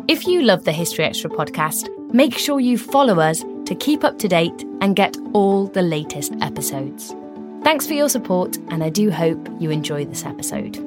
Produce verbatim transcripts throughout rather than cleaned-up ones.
If you love the History Extra podcast, make sure you follow us to keep up to date and get all the latest episodes. Thanks for your support, and I do hope you enjoy this episode.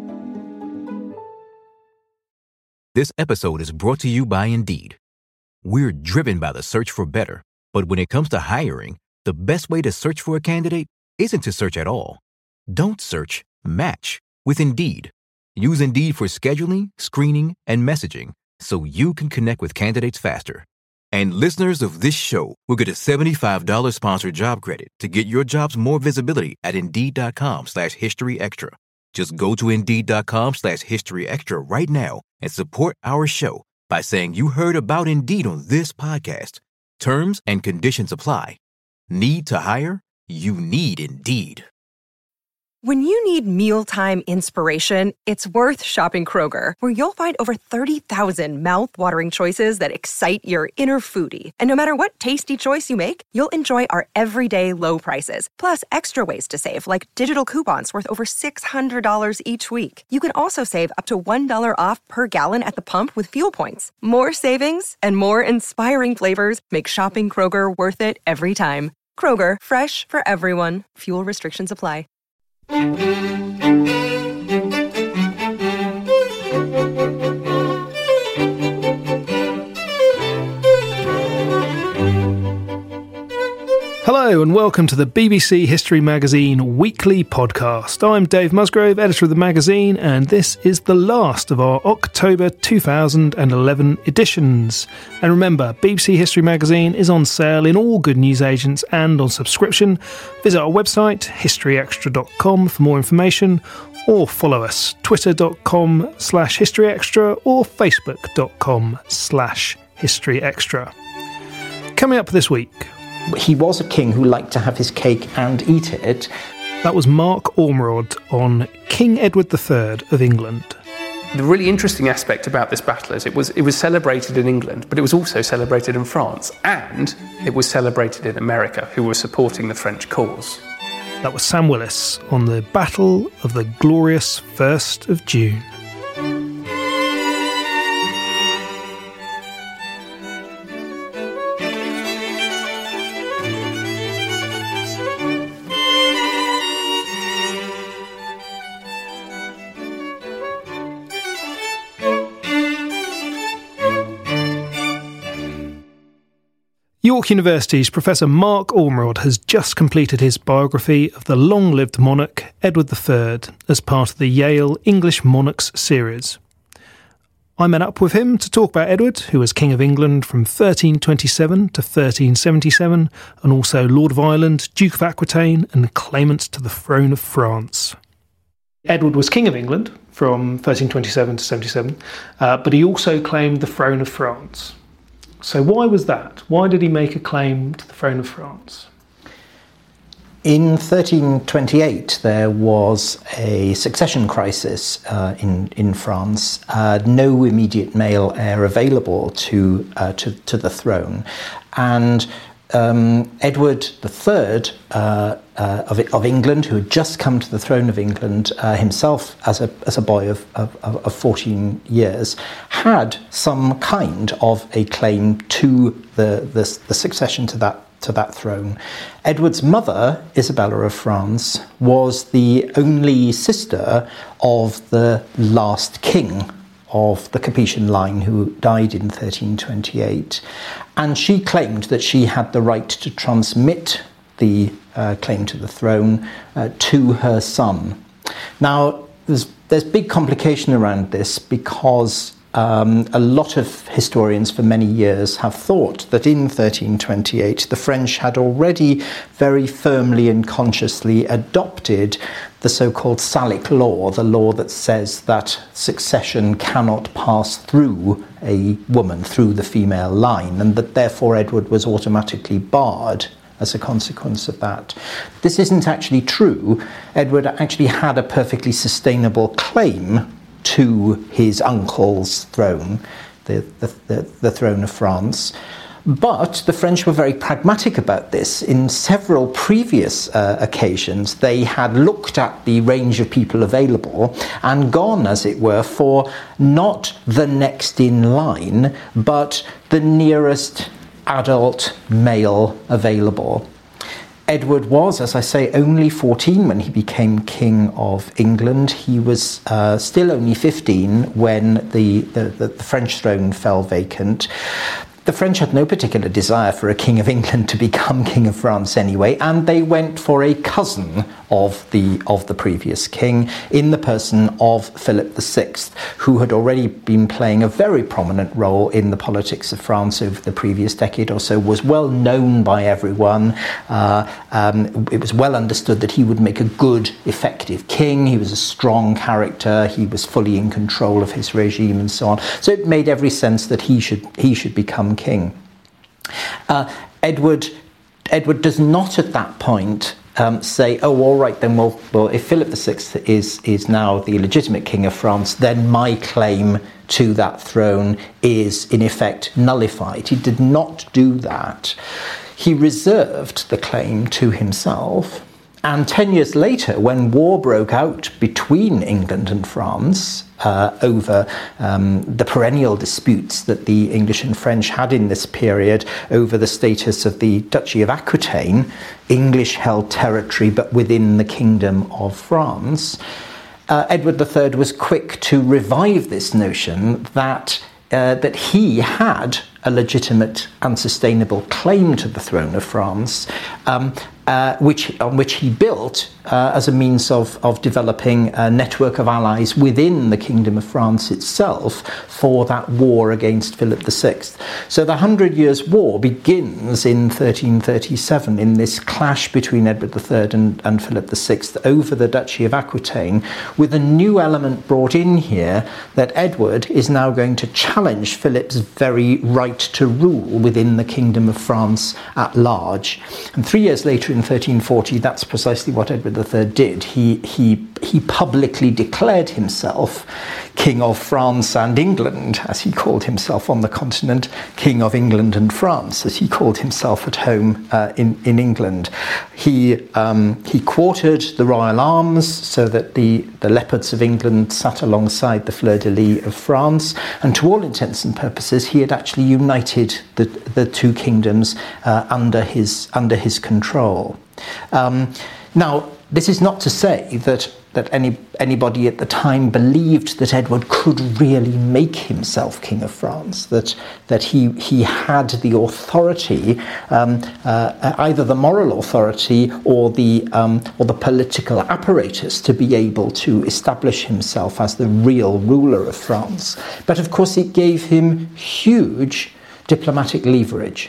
This episode is brought to you by Indeed. We're driven by the search for better, but when it comes to hiring, the best way to search for a candidate isn't to search at all. Don't search, match with Indeed. Use Indeed for scheduling, screening, and messaging so you can connect with candidates faster. And listeners of this show will get a seventy-five dollars sponsored job credit to get your jobs more visibility at Indeed.com slash History Extra. Just go to Indeed.com slash History Extra right now and support our show by saying you heard about Indeed on this podcast. Terms and conditions apply. Need to hire? You need Indeed. When you need mealtime inspiration, it's worth shopping Kroger, where you'll find over thirty thousand mouth-watering choices that excite your inner foodie. And no matter what tasty choice you make, you'll enjoy our everyday low prices, plus extra ways to save, like digital coupons worth over six hundred dollars each week. You can also save up to one dollar off per gallon at the pump with fuel points. More savings and more inspiring flavors make shopping Kroger worth it every time. Kroger, fresh for everyone. Fuel restrictions apply. Hello and welcome to the B B C History Magazine weekly podcast. I'm Dave Musgrove, editor of the magazine, and this is the last of our October two thousand eleven editions. And remember, B B C History Magazine is on sale in all good newsagents and on subscription. Visit our website, history extra dot com, for more information, or follow us, twitter.com slash historyextra or facebook.com slash historyextra. Coming up this week, he was a king who liked to have his cake and eat it. That was Mark Ormerod on King Edward the Third of England. The really interesting aspect about this battle is it was it was celebrated in England, but it was also celebrated in France, and it was celebrated in America, who were supporting the French cause. That was Sam Willis on the Battle of the Glorious First of June. York University's Professor Mark Ormerod has just completed his biography of the long-lived monarch Edward the Third as part of the Yale English Monarchs series. I met up with him to talk about Edward, who was King of England from thirteen twenty-seven to thirteen seventy-seven, and also Lord of Ireland, Duke of Aquitaine, and claimant to the throne of France. Edward was King of England from thirteen twenty-seven to seventy-seven, uh, but he also claimed the throne of France. So why was that? Why did he make a claim to the throne of France? In thirteen twenty-eight, there was a succession crisis uh, in in France. Uh, no immediate male heir available to uh, to, to the throne, and um, Edward the Third uh, uh, of of England, who had just come to the throne of England uh, himself as a as a boy of, of of fourteen years, had some kind of a claim to the the, the succession to that. to that throne. Edward's mother, Isabella of France, was the only sister of the last king of the Capetian line who died in thirteen twenty-eight, and she claimed that she had the right to transmit the uh, claim to the throne uh, to her son. Now, there's, there's big complication around this because Um, a lot of historians for many years have thought that in thirteen twenty-eight the French had already very firmly and consciously adopted the so-called Salic law, the law that says that succession cannot pass through a woman, through the female line, and that therefore Edward was automatically barred as a consequence of that. This isn't actually true. Edward actually had a perfectly sustainable claim to his uncle's throne, the, the, the, the throne of France. But the French were very pragmatic about this. In several previous uh, occasions, they had looked at the range of people available and gone, as it were, for not the next in line, but the nearest adult male available. Edward was, as I say, only fourteen when he became King of England. He was uh, still only fifteen when the, the, the, the French throne fell vacant. The French had no particular desire for a King of England to become King of France anyway, and they went for a cousin of the of the previous king in the person of Philip the Sixth, who had already been playing a very prominent role in the politics of France over the previous decade or so, was well known by everyone. Uh, um, it was well understood that he would make a good, effective king. He was a strong character. He was fully in control of his regime and so on. So it made every sense that he should he should become king. Uh, Edward Edward does not at that point um, say, oh, all right, then, well, well if Philip the Sixth is, is now the legitimate king of France, then my claim to that throne is, in effect, nullified. He did not do that. He reserved the claim to himself. And ten years later, when war broke out between England and France uh, over um, the perennial disputes that the English and French had in this period over the status of the Duchy of Aquitaine, English-held territory but within the Kingdom of France, uh, Edward the Third was quick to revive this notion that uh, that he had a legitimate and sustainable claim to the throne of France, um, Uh, which on which he built uh, as a means of, of developing a network of allies within the Kingdom of France itself for that war against Philip the Sixth. So the Hundred Years' War begins in thirteen thirty-seven in this clash between Edward the Third and, and Philip the Sixth over the Duchy of Aquitaine, with a new element brought in here that Edward is now going to challenge Philip's very right to rule within the Kingdom of France at large. And three years later, in thirteen forty, that's precisely what Edward the Third did. He, he, he publicly declared himself King of France and England, as he called himself on the continent, King of England and France, as he called himself at home uh, in, in England. He, um, he quartered the royal arms so that the, the leopards of England sat alongside the fleur-de-lis of France, and to all intents and purposes, he had actually united the, the two kingdoms uh, under his, under his control. Um, now, this is not to say that that any anybody at the time believed that Edward could really make himself King of France, that that he he had the authority, um, uh, either the moral authority or the um, or the political apparatus to be able to establish himself as the real ruler of France. But of course, it gave him huge diplomatic leverage,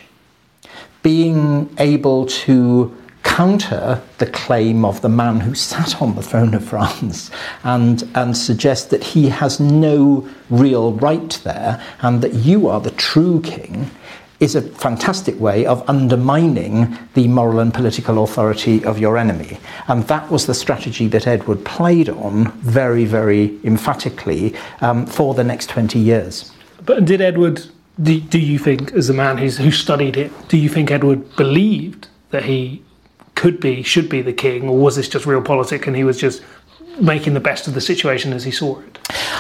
being able to counter the claim of the man who sat on the throne of France and, and suggest that he has no real right there and that you are the true king, is a fantastic way of undermining the moral and political authority of your enemy. And that was the strategy that Edward played on very, very emphatically um, for the next twenty years. But did Edward, do, do you think, as a man who's, who studied it, do you think Edward believed that he could be, should be the king, or was this just real politics and he was just making the best of the situation as he saw it?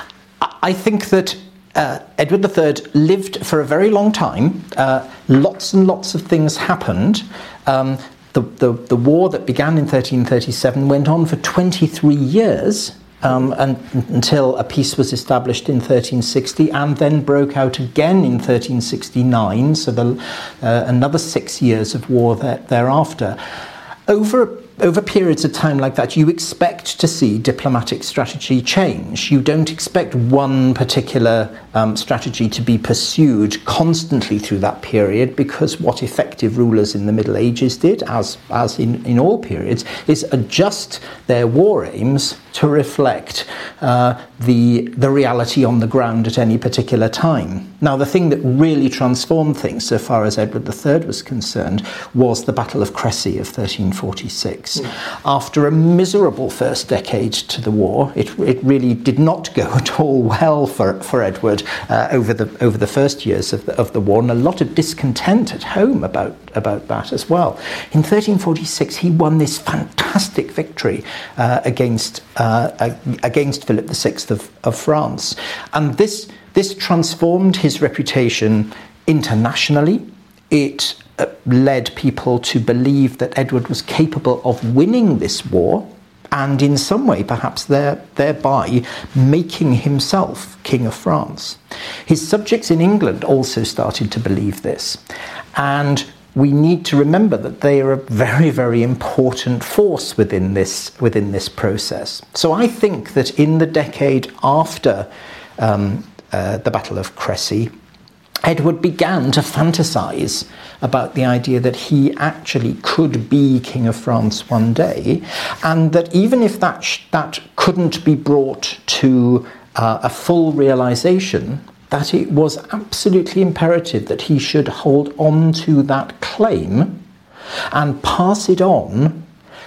I think that uh, Edward the Third lived for a very long time. Uh, lots and lots of things happened. Um, the, the, the war that began in thirteen thirty-seven went on for twenty-three years. Um, and, until a peace was established in thirteen sixty, and then broke out again in thirteen sixty-nine, so the, uh, another six years of war there, thereafter. Over, over periods of time like that, you expect to see diplomatic strategy change. You don't expect one particular um, strategy to be pursued constantly through that period, because what effective rulers in the Middle Ages did, as, as in, in all periods, is adjust their war aims to reflect uh, the the reality on the ground at any particular time. Now, the thing that really transformed things, so far as Edward the Third was concerned, was the Battle of Crécy of thirteen forty-six. Mm. After a miserable first decade to the war, it it really did not go at all well for for Edward uh, over the over the first years of the, of the war, and a lot of discontent at home about about that as well. In thirteen forty-six, he won this fantastic victory uh, against uh, against Philip the Sixth of, of France, and this this transformed his reputation internationally. It uh, led people to believe that Edward was capable of winning this war, and in some way, perhaps there, thereby making himself King of France. His subjects in England also started to believe this, and we need to remember that they are a very, very important force within this within this process. So I think that in the decade after um, uh, the Battle of Crécy, Edward began to fantasize about the idea that he actually could be King of France one day, and that even if that sh- that couldn't be brought to uh, a full realization, that it was absolutely imperative that he should hold on to that claim and pass it on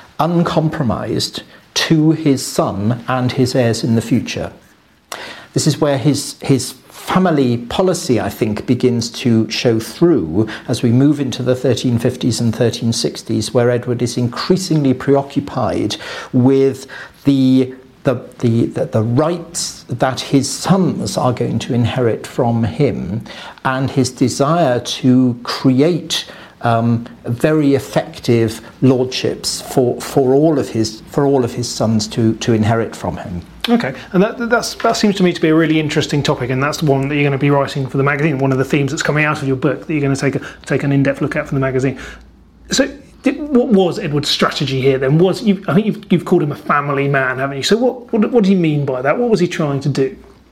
uncompromised to his son and his heirs in the future. This is where his his family policy, I think, begins to show through as we move into the thirteen fifties and thirteen sixties, where Edward is increasingly preoccupied with the The, the, the, the rights that his sons are going to inherit from him, and his desire to create um, very effective lordships for, for all of his for all of his sons to, to inherit from him. Okay, and that that's, that seems to me to be a really interesting topic, and that's the one that you're going to be writing for the magazine. One of the themes that's coming out of your book that you're going to take a, take an in-depth look at for the magazine. So, Did, what was Edward's strategy here then? Was you, I think you've, you've called him a family man, haven't you? So what, what what do you mean by that? What was he trying to do?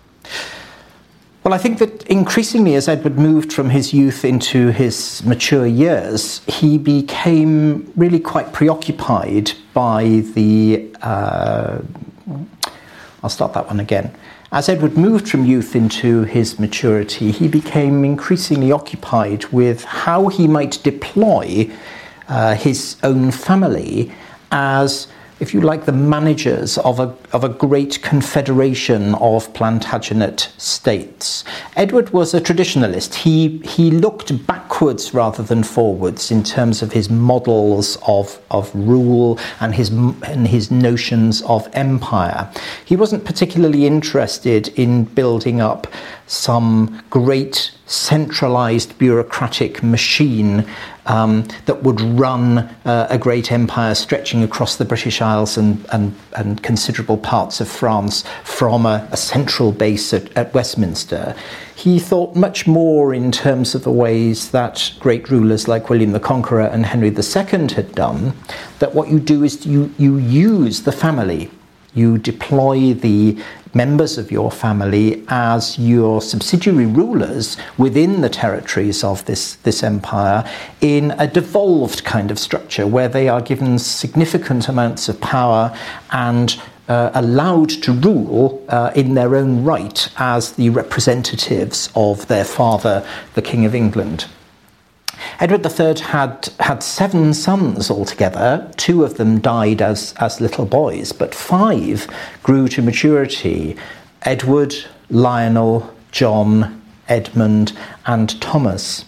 Well, I think that increasingly as Edward moved from his youth into his mature years, he became really quite preoccupied by the... Uh, I'll start that one again. As Edward moved from youth into his maturity, he became increasingly occupied with how he might deploy Uh, his own family as, if you like, the managers of a of a great confederation of Plantagenet states. Edward was a traditionalist. He he looked backwards rather than forwards in terms of his models of of rule and his and his notions of empire. He wasn't particularly interested in building up some great centralized bureaucratic machine um, that would run uh, a great empire stretching across the British Isles and, and, and considerable parts of France from a, a central base at, at Westminster. He thought much more in terms of the ways that great rulers like William the Conqueror and Henry the Second had done, that what you do is you, you use the family. You deploy the members of your family as your subsidiary rulers within the territories of this, this empire in a devolved kind of structure where they are given significant amounts of power and uh, allowed to rule uh, in their own right as the representatives of their father, the King of England. Edward the Third had had seven sons altogether. Two of them died as, as little boys, but five grew to maturity. Edward, Lionel, John, Edmund, and Thomas.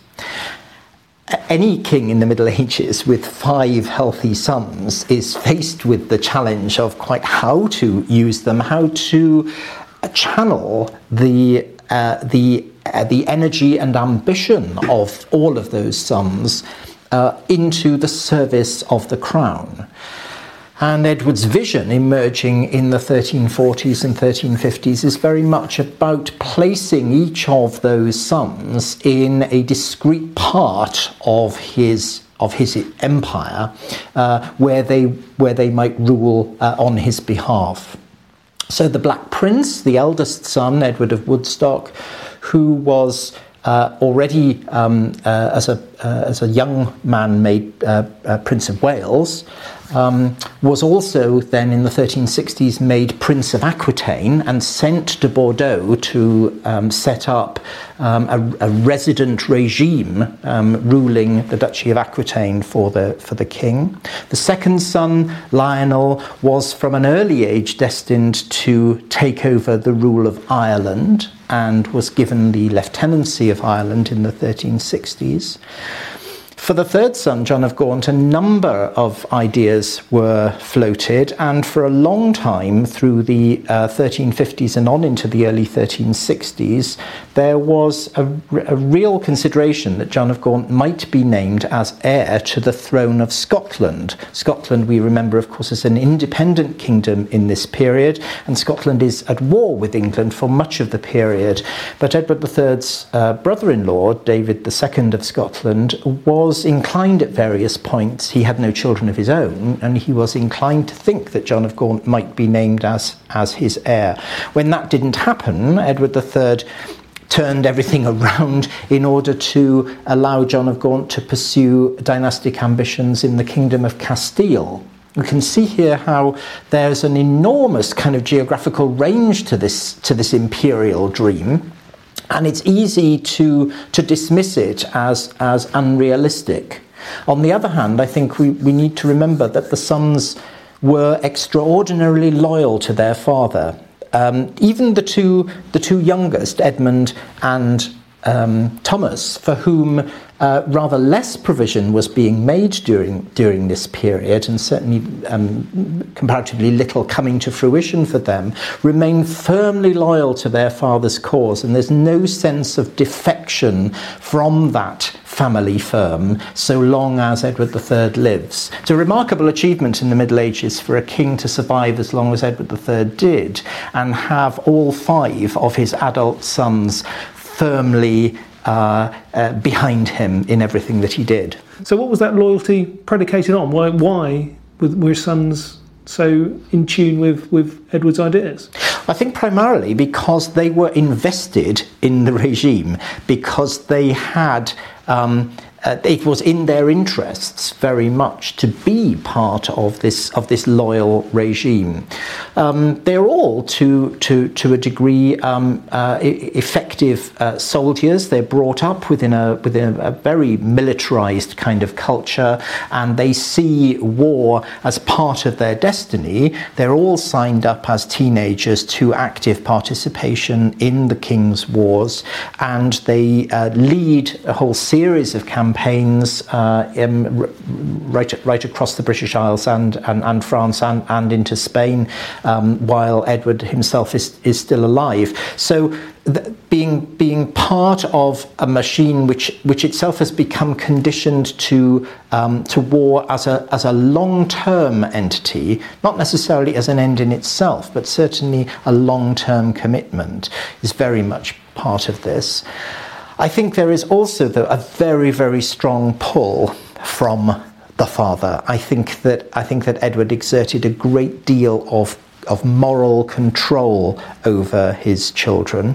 Any king in the Middle Ages with five healthy sons is faced with the challenge of quite how to use them, how to channel the uh, the uh, the energy and ambition of all of those sons uh, into the service of the crown. And Edward's vision emerging in the thirteen forties and thirteen fifties is very much about placing each of those sons in a discrete part of his of his empire, uh, where they where they might rule uh, on his behalf. So the Black Prince, the eldest son, Edward of Woodstock, who was uh, already um, uh, as a uh, as a young man made uh, uh, Prince of Wales, um, was also then in the thirteen sixties made Prince of Aquitaine and sent to Bordeaux to um, set up um, a, a resident regime um, ruling the Duchy of Aquitaine for the for the king. The second son, Lionel, was from an early age destined to take over the rule of Ireland and was given the lieutenancy of Ireland in the thirteen sixties. For the third son, John of Gaunt, a number of ideas were floated, and for a long time, through the uh, thirteen fifties and on into the early thirteen sixties, there was a, a real consideration that John of Gaunt might be named as heir to the throne of Scotland. Scotland, we remember, of course, is an independent kingdom in this period, and Scotland is at war with England for much of the period. But Edward the third's uh, brother-in-law, David the second of Scotland, was was inclined at various points, he had no children of his own, and he was inclined to think that John of Gaunt might be named as, as his heir. When that didn't happen, Edward the third turned everything around in order to allow John of Gaunt to pursue dynastic ambitions in the Kingdom of Castile. You can see here how there's an enormous kind of geographical range to this, to this imperial dream. And it's easy to, to dismiss it as, as unrealistic. On the other hand, I think we, we need to remember that the sons were extraordinarily loyal to their father. Um, even the two, the two youngest, Edmund and um, Thomas, for whom uh, rather less provision was being made during during this period, and certainly um, comparatively little coming to fruition for them, remain firmly loyal to their father's cause, and there's no sense of defection from that family firm so long as Edward the third lives. It's a remarkable achievement in the Middle Ages for a king to survive as long as Edward the third did, and have all five of his adult sons firmly uh, uh, behind him in everything that he did. So what was that loyalty predicated on? Why, why were his sons so in tune with, with Edward's ideas? I think primarily because they were invested in the regime, because they had... Um, Uh, it was in their interests very much to be part of this of this loyal regime. Um, they're all, to to to a degree, um, uh, effective uh, soldiers. They're brought up within a within a very militarized kind of culture, and they see war as part of their destiny. They're all signed up as teenagers to active participation in the King's Wars, and they uh, lead a whole series of campaigns campaigns uh, in, right right across the British Isles and and, and France and, and into Spain, um, while Edward himself is is still alive. So th- being being part of a machine which which itself has become conditioned to um, to war as a as a long-term entity, not necessarily as an end in itself, but certainly a long-term commitment, is very much part of this. I think there is also, though, a very, very strong pull from the father. I think that I think that Edward exerted a great deal of of moral control over his children,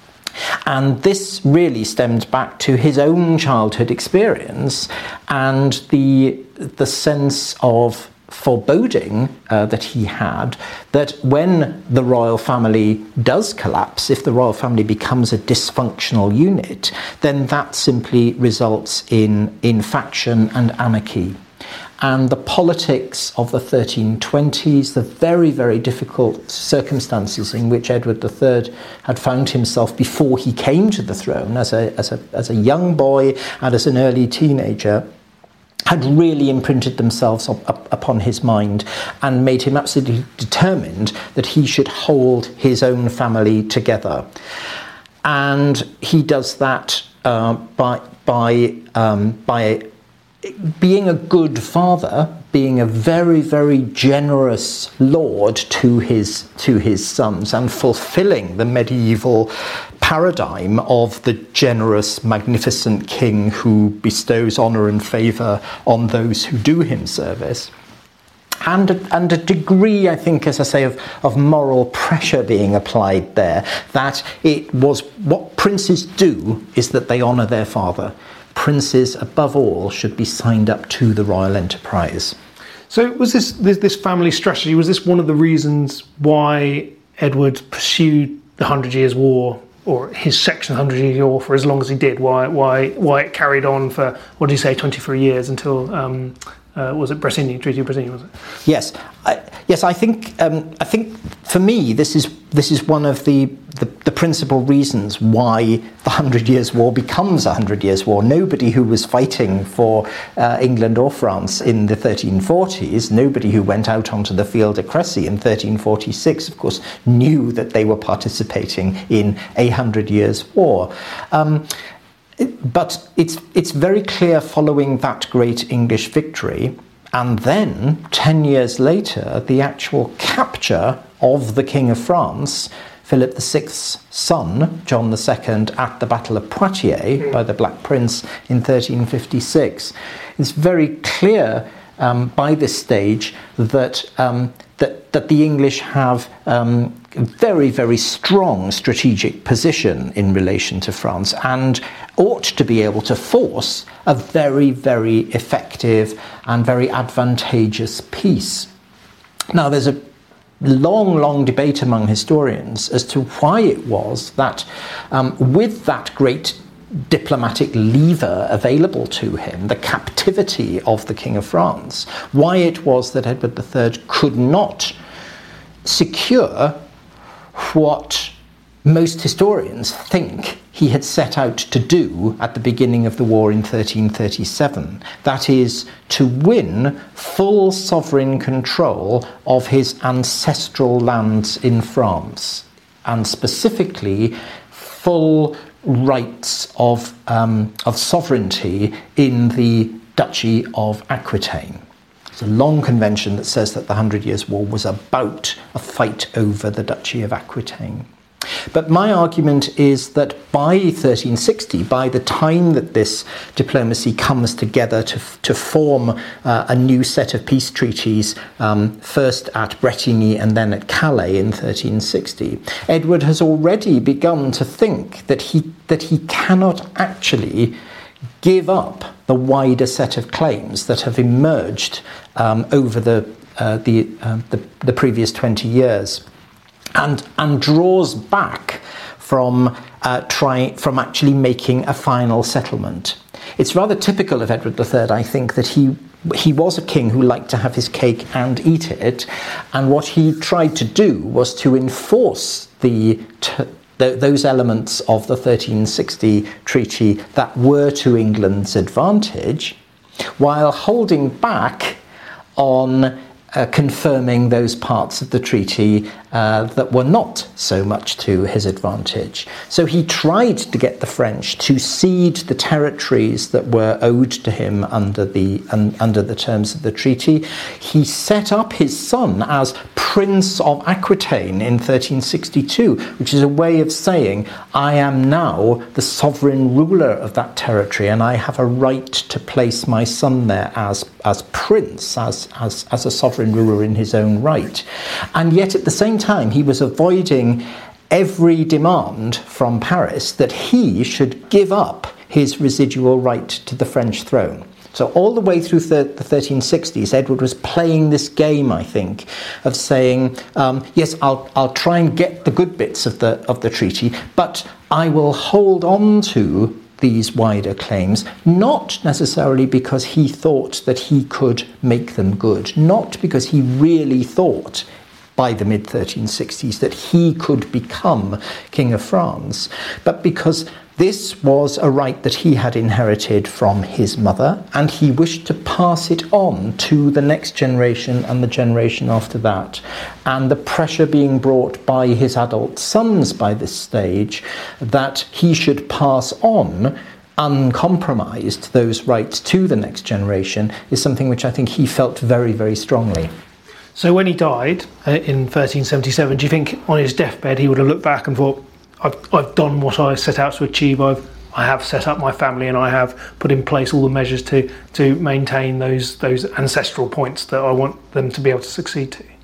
and this really stemmed back to his own childhood experience and the the sense of foreboding uh, that he had, that when the royal family does collapse, if the royal family becomes a dysfunctional unit, then that simply results in, in faction and anarchy. And the politics of the thirteen twenties, the very, very difficult circumstances in which Edward the third had found himself before he came to the throne as a, as a, as a young boy and as an early teenager, had really imprinted themselves up, up, upon his mind and made him absolutely determined that he should hold his own family together. And he does that uh, by by um, by being a good father, being a very, very generous lord to his to his sons, and fulfilling the medieval paradigm of the generous, magnificent king who bestows honour and favour on those who do him service. And a, and a degree, I think, as I say, of, of moral pressure being applied there, that it was what princes do is that they honour their father. Princes, above all, should be signed up to the royal enterprise. So was this, this this family strategy, was this one of the reasons why Edward pursued the Hundred Years' War, or his section of the Hundred Years' War, for as long as he did? Why why why it carried on for, what did you say, twenty-three years until um, uh, was it Bretigny, Treaty of Bretigny, was it? Yes, I, yes. I think um, I think for me this is this is one of the, the, the principal reasons why the Hundred Years' War becomes a Hundred Years' War. Nobody who was fighting for uh, England or France in the thirteen forties, nobody who went out onto the field at Crecy in thirteen forty-six, of course, knew that they were participating in a Hundred Years' War. Um, But it's it's very clear following that great English victory, and then ten years later, the actual capture of the King of France, Philip the Sixth's son, John the Second, at the Battle of Poitiers mm. by the Black Prince in thirteen fifty-six. It's very clear um, by this stage that um, that that the English have um, a very, very strong strategic position in relation to France, and ought to be able to force a very, very effective and very advantageous peace. Now, there's a long, long debate among historians as to why it was that um, with that great diplomatic lever available to him, the captivity of the King of France, why it was that Edward the Third could not secure what most historians think he had set out to do at the beginning of the war in thirteen thirty-seven. That is, to win full sovereign control of his ancestral lands in France, and specifically full rights of, um, of sovereignty in the Duchy of Aquitaine. It's a long convention that says that the Hundred Years' War was about a fight over the Duchy of Aquitaine. But my argument is that by thirteen sixty, by the time that this diplomacy comes together to, to form uh, a new set of peace treaties, um, first at Bretigny and then at Calais in thirteen sixty, Edward has already begun to think that he, that he cannot actually give up the wider set of claims that have emerged um, over the, uh, the, uh, the, the previous twenty years. And, and draws back from uh, try, from actually making a final settlement. It's rather typical of Edward the Third, I think, that he he was a king who liked to have his cake and eat it, and what he tried to do was to enforce the t- th- those elements of the thirteen sixty treaty that were to England's advantage, while holding back on Uh, confirming those parts of the treaty uh, that were not so much to his advantage. So he tried to get the French to cede the territories that were owed to him under the um, under the terms of the treaty. He set up his son as Prince of Aquitaine in thirteen sixty-two, which is a way of saying, I am now the sovereign ruler of that territory, and I have a right to place my son there as as prince, as as as a sovereign ruler in his own right. And yet at the same time he was avoiding every demand from Paris that he should give up his residual right to the French throne. So all the way through the, the thirteen sixties, Edward was playing this game, I think, of saying, um, yes, I'll I'll try and get the good bits of the of the treaty, but I will hold on to these wider claims, not necessarily because he thought that he could make them good, not because he really thought by the mid thirteen sixties that he could become King of France, but because this was a right that he had inherited from his mother, and he wished to pass it on to the next generation and the generation after that. And the pressure being brought by his adult sons by this stage that he should pass on uncompromised those rights to the next generation is something which I think he felt very, very strongly. So when he died uh, in thirteen seventy-seven, do you think on his deathbed he would have looked back and thought, I've, I've done what I set out to achieve, I've, I have set up my family, and I have put in place all the measures to, to maintain those those ancestral points that I want them to be able to succeed to?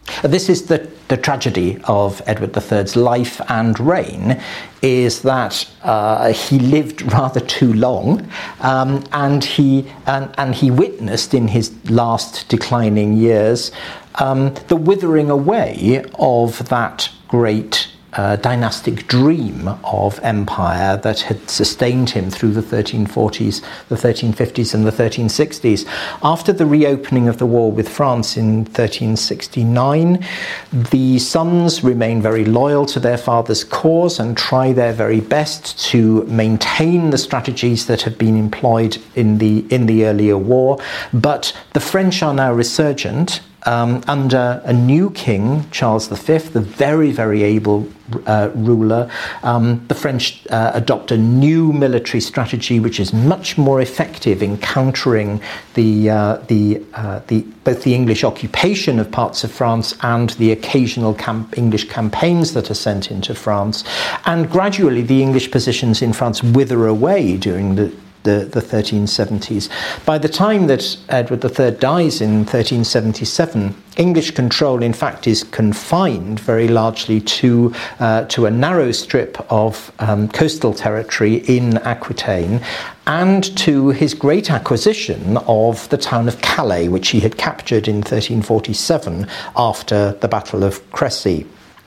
This is the, the tragedy of Edward the Third's life and reign, is that uh, he lived rather too long, um, and he and, and he witnessed in his last declining years um, the withering away of that great Uh, dynastic dream of empire that had sustained him through the thirteen forties, the thirteen fifties and the thirteen sixties. After the reopening of the war with France in thirteen sixty-nine, the sons remain very loyal to their father's cause and try their very best to maintain the strategies that have been employed in the in the earlier war. But the French are now resurgent. Um, under a new king, Charles the Fifth, a very, very able uh, ruler. Um, the French uh, adopt a new military strategy which is much more effective in countering the, uh, the, uh, the, both the English occupation of parts of France and the occasional camp- English campaigns that are sent into France. And gradually the English positions in France wither away during the The, the thirteen seventies. By the time that Edward the Third dies in thirteen seventy-seven, English control, in fact, is confined very largely to uh, to a narrow strip of um, coastal territory in Aquitaine, and to his great acquisition of the town of Calais, which he had captured in thirteen forty-seven after the Battle of Crécy.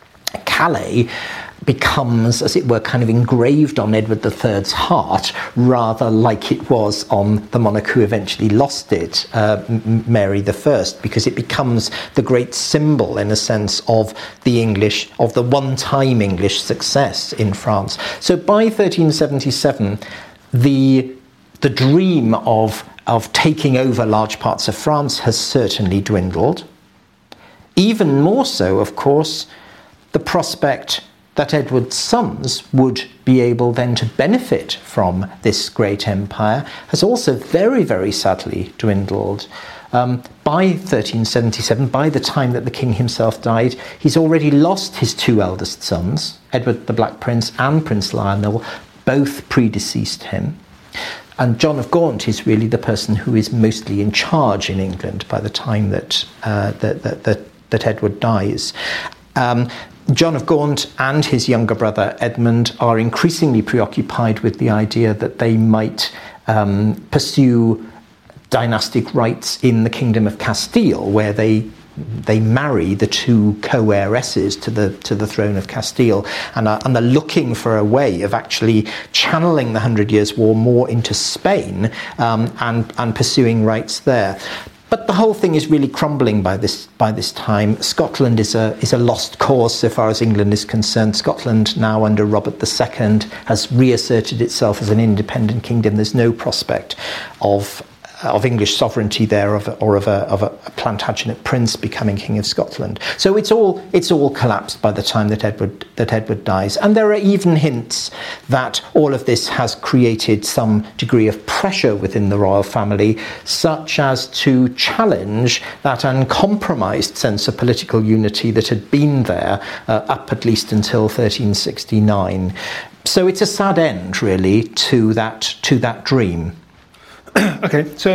Calais becomes, as it were, kind of engraved on Edward the Third's heart, rather like it was on the monarch who eventually lost it, uh, Mary the First, because it becomes the great symbol, in a sense, of the English, of the one-time English success in France. So by thirteen seventy-seven, the the dream of of taking over large parts of France has certainly dwindled. Even more so, of course, the prospect that Edward's sons would be able then to benefit from this great empire has also very, very sadly dwindled. Um, by thirteen seventy-seven, by the time that the king himself died, he's already lost his two eldest sons, Edward the Black Prince and Prince Lionel, both predeceased him. And John of Gaunt is really the person who is mostly in charge in England by the time that uh, that, that, that, that Edward dies. Um, John of Gaunt and his younger brother Edmund are increasingly preoccupied with the idea that they might um, pursue dynastic rights in the Kingdom of Castile, where they they marry the two co-heiresses to the to the throne of Castile, and are, and are looking for a way of actually channeling the Hundred Years' War more into Spain um, and and pursuing rights there. But the whole thing is really crumbling by this by this time. Scotland is a is a lost cause so far as England is concerned. Scotland, now under Robert the Second, has reasserted itself as an independent kingdom. There's no prospect of of English sovereignty there, of a, or of a of a Plantagenet prince becoming king of Scotland. So it's all it's all collapsed by the time that Edward that Edward dies. And there are even hints that all of this has created some degree of pressure within the royal family, such as to challenge that uncompromised sense of political unity that had been there uh, up at least until thirteen sixty-nine. So it's a sad end, really, to that to that dream. Okay, so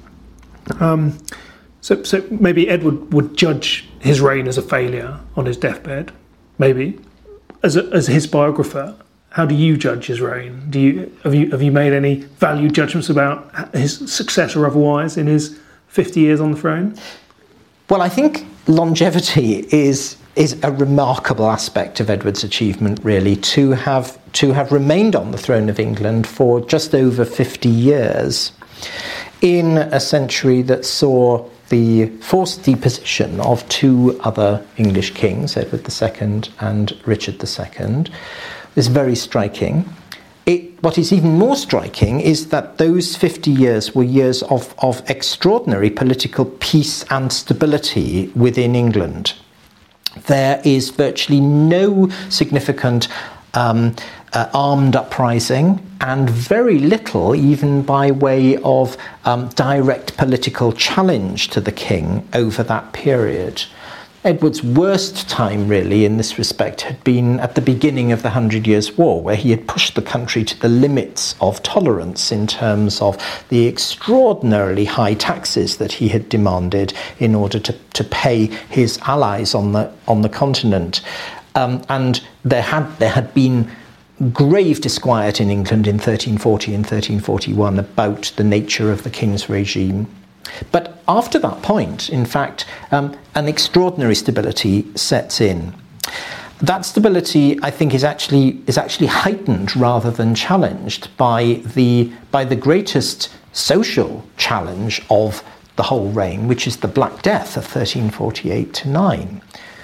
um, so so maybe Edward would judge his reign as a failure on his deathbed. Maybe, as a, as his biographer, how do you judge his reign? Do you have you have you made any value judgments about his success or otherwise in his fifty years on the throne? Well, I think longevity is is a remarkable aspect of Edward's achievement, really, to have to have remained on the throne of England for just over fifty years. In a century that saw the forced deposition of two other English kings, Edward the Second and Richard the Second, is very striking. It, what is even more striking is that those fifty years were years of, of extraordinary political peace and stability within England. There is virtually no significant um, uh, armed uprising, and very little even by way of um, direct political challenge to the king over that period. Edward's worst time, really, in this respect, had been at the beginning of the Hundred Years' War, where he had pushed the country to the limits of tolerance in terms of the extraordinarily high taxes that he had demanded in order to, to pay his allies on the on the continent. Um, and there had there had been grave disquiet in England in thirteen forty and thirteen forty-one about the nature of the king's regime. But after that point, in fact, um, an extraordinary stability sets in. That stability, I think, is actually is actually heightened rather than challenged by the by the greatest social challenge of the whole reign, which is the Black Death of thirteen forty-eight to nine.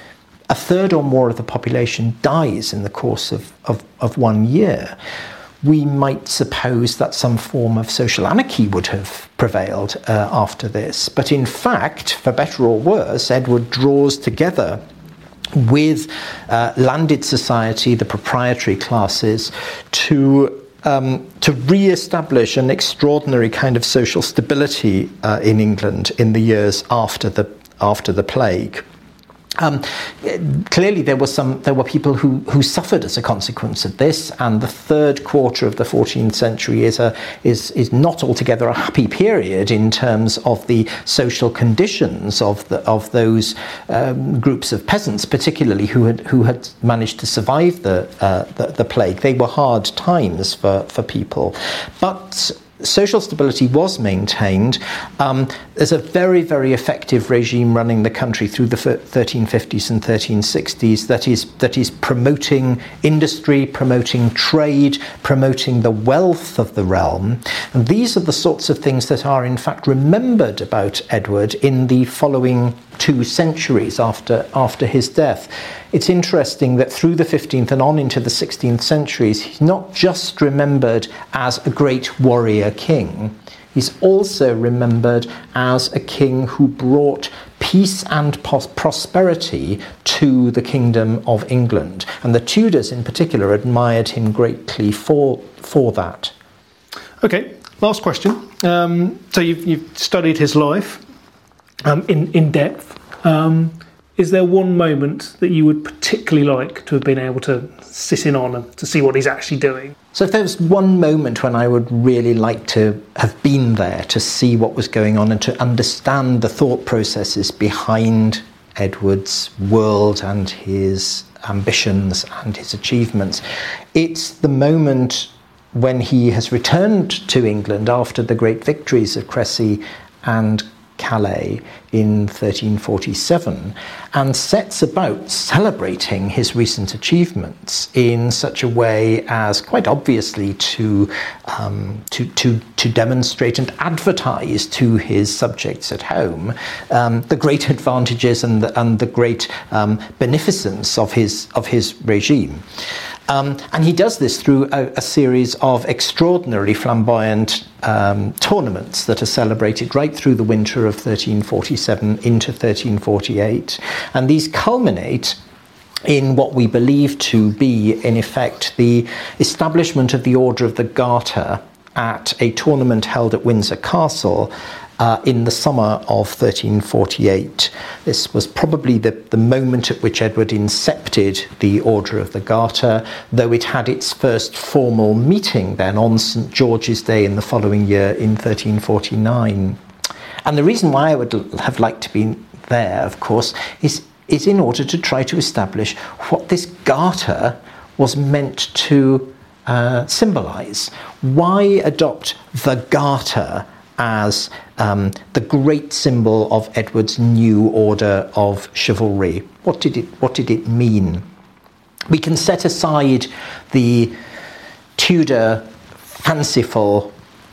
A third or more of the population dies in the course of, of, of one year. We might suppose that some form of social anarchy would have prevailed uh, after this. But in fact, for better or worse, Edward draws together with uh, landed society, the proprietary classes, to um, to re-establish an extraordinary kind of social stability uh, in England in the years after the after the plague. Um, clearly, there was some. There were people who, who suffered as a consequence of this, and the third quarter of the fourteenth century is a is is not altogether a happy period in terms of the social conditions of the of those um, groups of peasants, particularly who had who had managed to survive the uh, the, the plague. They were hard times for for people, but social stability was maintained. Um, there's a very, very effective regime running the country through the thirteen fifties and thirteen sixties that is that is promoting industry, promoting trade, promoting the wealth of the realm. And these are the sorts of things that are, in fact, remembered about Edward in the following two centuries after after his death. It's interesting that through the fifteenth and on into the sixteenth centuries, he's not just remembered as a great warrior king, he's also remembered as a king who brought peace and pos- prosperity to the kingdom of England. And the Tudors in particular admired him greatly for, for that. Okay, last question. Um, so you've, you've studied his life um, in, in depth. Um, Is there one moment that you would particularly like to have been able to sit in on and to see what he's actually doing? So if there was one moment when I would really like to have been there to see what was going on and to understand the thought processes behind Edward's world and his ambitions and his achievements, it's the moment when he has returned to England after the great victories of Crecy and Calais in thirteen forty-seven and sets about celebrating his recent achievements in such a way as quite obviously to um, to, to to demonstrate and advertise to his subjects at home um, the great advantages and the, and the great um, beneficence of his of his regime. Um, and he does this through a, a series of extraordinarily flamboyant um, tournaments that are celebrated right through the winter of thirteen forty-seven into thirteen forty-eight. And these culminate in what we believe to be, in effect, the establishment of the Order of the Garter at a tournament held at Windsor Castle Uh, in the summer of thirteen forty-eight. This was probably the, the moment at which Edward incepted the Order of the Garter, though it had its first formal meeting then on Saint George's Day in the following year in thirteen forty-nine. And the reason why I would have liked to be there, of course, is, is in order to try to establish what this Garter was meant to uh, symbolise. Why adopt the Garter as um, the great symbol of Edward's new order of chivalry? What did it what did it mean? We can set aside the Tudor fanciful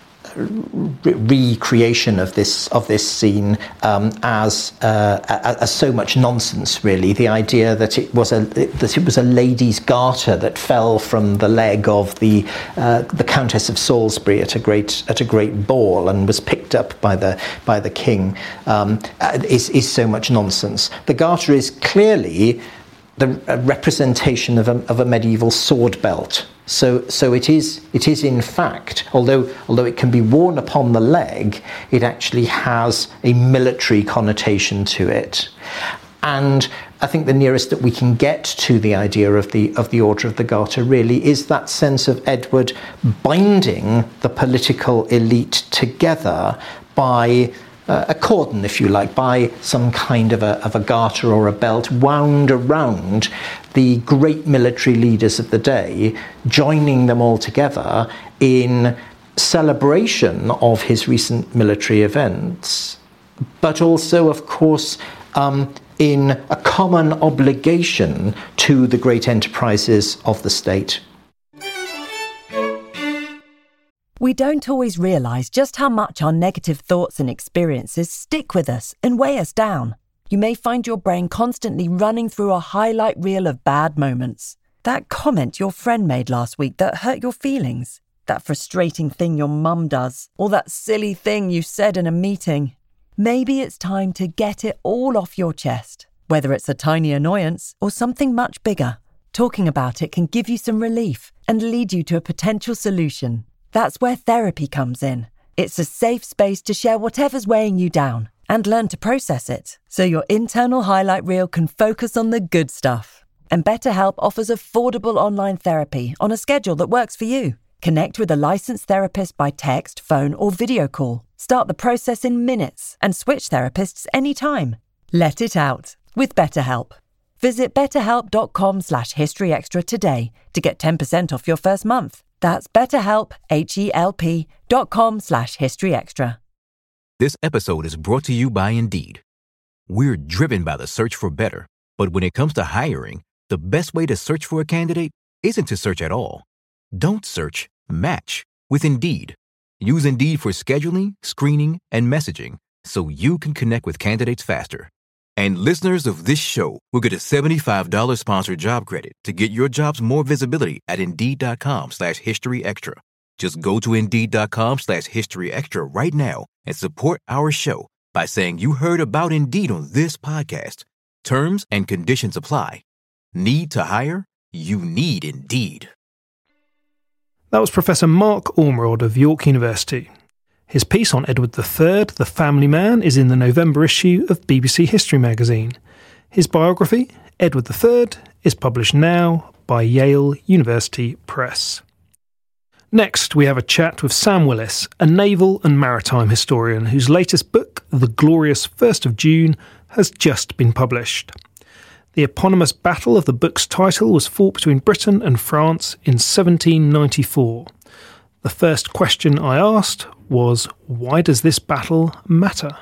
re- recreation of this of this scene um, as uh, as so much nonsense. Really, the idea that it was a that it was a lady's garter that fell from the leg of the uh, the Countess of Salisbury at a great at a great ball and was picked up by the by the king um, is is so much nonsense. The garter is clearly the representation of a, of a medieval sword belt. So, so it is. It is in fact, although although it can be worn upon the leg, it actually has a military connotation to it. And I think the nearest that we can get to the idea of the of the Order of the Garter really is that sense of Edward binding the political elite together by uh, a cordon, if you like, by some kind of a, of a garter or a belt wound around the great military leaders of the day, joining them all together in celebration of his recent military events, but also, of course, um, in a common obligation to the great enterprises of the state. We don't always realise just how much our negative thoughts and experiences stick with us and weigh us down. You may find your brain constantly running through a highlight reel of bad moments. That comment your friend made last week that hurt your feelings. That frustrating thing your mum does. Or that silly thing you said in a meeting. Maybe it's time to get it all off your chest. Whether it's a tiny annoyance or something much bigger, talking about it can give you some relief and lead you to a potential solution. That's where therapy comes in. It's a safe space to share whatever's weighing you down and learn to process it, so your internal highlight reel can focus on the good stuff. And BetterHelp offers affordable online therapy on a schedule that works for you. Connect with a licensed therapist by text, phone, or video call. Start the process in minutes and switch therapists anytime. Let it out with BetterHelp. Visit betterhelp.com slash historyextra today to get ten percent off your first month. That's betterhelp, H-E-L-P dot com slash historyextra. This episode is brought to you by Indeed. We're driven by the search for better, but when it comes to hiring, the best way to search for a candidate isn't to search at all. Don't search, match with Indeed. Use Indeed for scheduling, screening, and messaging so you can connect with candidates faster. And listeners of this show will get a seventy-five dollars sponsored job credit to get your jobs more visibility at Indeed.com slash History Extra. Just go to Indeed.com slash History Extra right now and support our show by saying you heard about Indeed on this podcast. Terms and conditions apply. Need to hire? You need Indeed. That was Professor Mark Ormerod of York University. His piece on Edward the Third, the Family Man, is in the November issue of B B C History magazine. His biography, Edward the Third, is published now by Yale University Press. Next, we have a chat with Sam Willis, a naval and maritime historian whose latest book, The Glorious First of June, has just been published. The eponymous battle of the book's title was fought between Britain and France in seventeen ninety-four. The first question I asked was, why does this battle matter?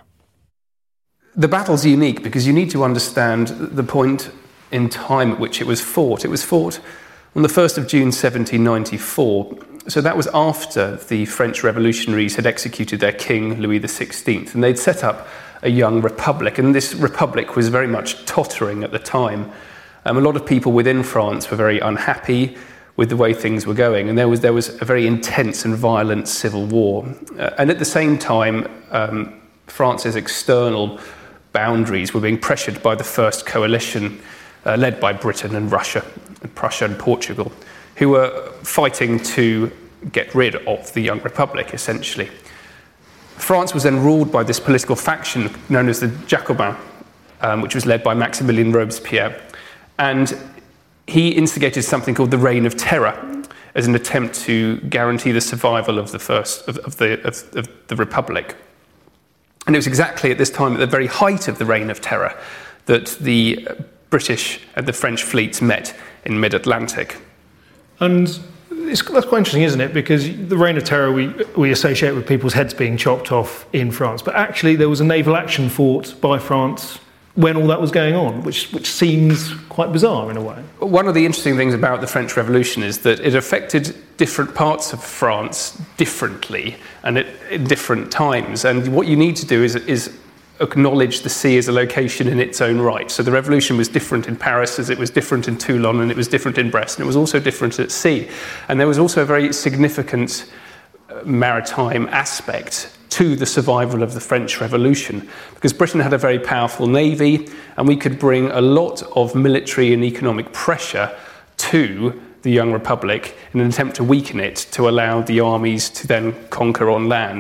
The battle's unique because you need to understand the point in time at which it was fought. It was fought on the first of June seventeen ninety-four. So that was after the French revolutionaries had executed their king, Louis the sixteenth, and they'd set up a young republic, and this republic was very much tottering at the time. Um, a lot of people within France were very unhappy with the way things were going, and there was there was a very intense and violent civil war. Uh, and at the same time, um, France's external boundaries were being pressured by the first coalition, uh, led by Britain and Russia, and Prussia and Portugal, who were fighting to get rid of the young republic, essentially. France was then ruled by this political faction known as the Jacobins, um, which was led by Maximilien Robespierre. And he instigated something called the Reign of Terror as an attempt to guarantee the survival of the first of, of the of, of the Republic. And it was exactly at this time, at the very height of the Reign of Terror, that the British and the French fleets met in mid-Atlantic. And it's, that's quite interesting, isn't it? Because the Reign of Terror we, we associate with people's heads being chopped off in France. But actually there was a naval action fought by France when all that was going on, which which seems quite bizarre in a way. One of the interesting things about the French Revolution is that it affected different parts of France differently and at, at different times. And what you need to do is, is acknowledge the sea as a location in its own right. So the revolution was different in Paris as it was different in Toulon, and it was different in Brest, and it was also different at sea. And there was also a very significant maritime aspect to the survival of the French Revolution, because Britain had a very powerful navy, and we could bring a lot of military and economic pressure to the young republic in an attempt to weaken it, to allow the armies to then conquer on land.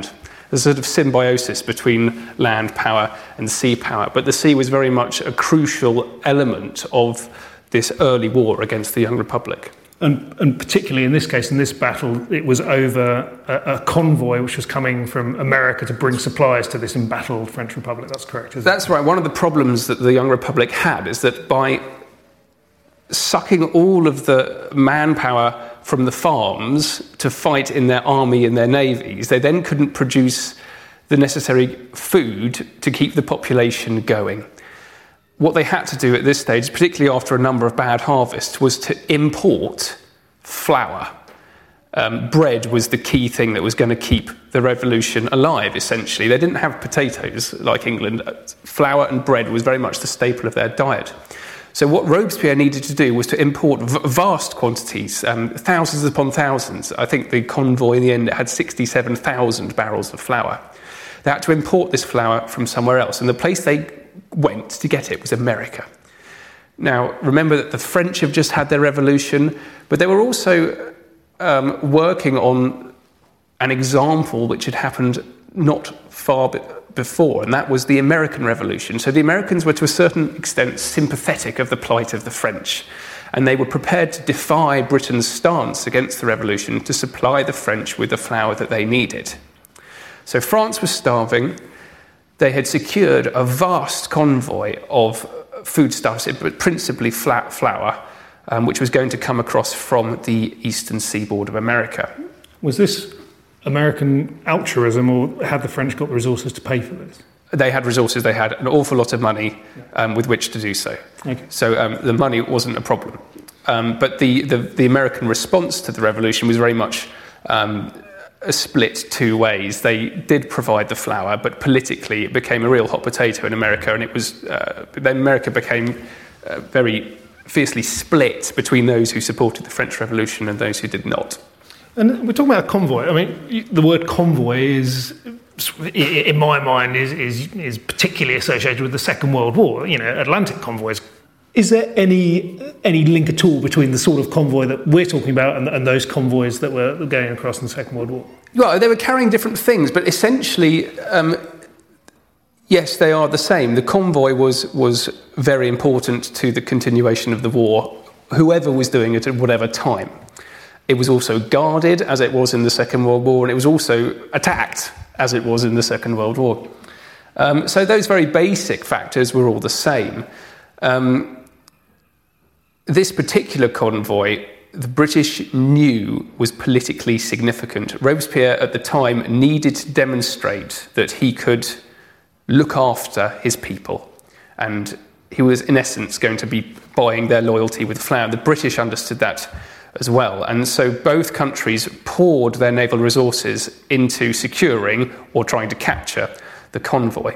There's a sort of symbiosis between land power and sea power, but the sea was very much a crucial element of this early war against the young republic. And, and particularly in this case, in this battle, it was over a, a convoy which was coming from America to bring supplies to this embattled French Republic. That's correct, isn't That's it? right. One of the problems that the young republic had is that by sucking all of the manpower from the farms to fight in their army and their navies, they then couldn't produce the necessary food to keep the population going. What they had to do at this stage, particularly after a number of bad harvests, was to import flour. Um, bread was the key thing that was going to keep the revolution alive, essentially. They didn't have potatoes like England. Flour and bread was very much the staple of their diet. So what Robespierre needed to do was to import v- vast quantities, um, thousands upon thousands. I think the convoy in the end had sixty-seven thousand barrels of flour. They had to import this flour from somewhere else, and the place they went to get it was America. Now, remember that the French have just had their revolution, but they were also um, working on an example which had happened not far be- before, and that was the American Revolution. So the Americans were to a certain extent sympathetic of the plight of the French, and they were prepared to defy Britain's stance against the revolution to supply the French with the flour that they needed. So France was starving. They had secured a vast convoy of foodstuffs, but principally flat flour, um, which was going to come across from the eastern seaboard of America. Was this American altruism, or had the French got the resources to pay for this? They had resources, they had an awful lot of money um, with which to do so. Okay. So um, the money wasn't a problem. Um, but the, the, the American response to the revolution was very much um, split two ways. They did provide the flour, but politically it became a real hot potato in America, and it was uh, then America became uh, very fiercely split between those who supported the French Revolution and those who did not. And we're talking about a convoy. I mean, the word convoy is, in my mind, is, is is particularly associated with the Second World War. You know, Atlantic convoys. Is there any any link at all between the sort of convoy that we're talking about and, and those convoys that were going across in the Second World War? Well, they were carrying different things, but essentially, um, yes, they are the same. The convoy was was very important to the continuation of the war, whoever was doing it at whatever time. It was also guarded, as it was in the Second World War, and it was also attacked, as it was in the Second World War. Um, so those very basic factors were all the same. Um, this particular convoy, the British knew was politically significant. Robespierre, at the time, needed to demonstrate that he could look after his people, and he was, in essence, going to be buying their loyalty with flour. The British understood that as well. And so both countries poured their naval resources into securing or trying to capture the convoy.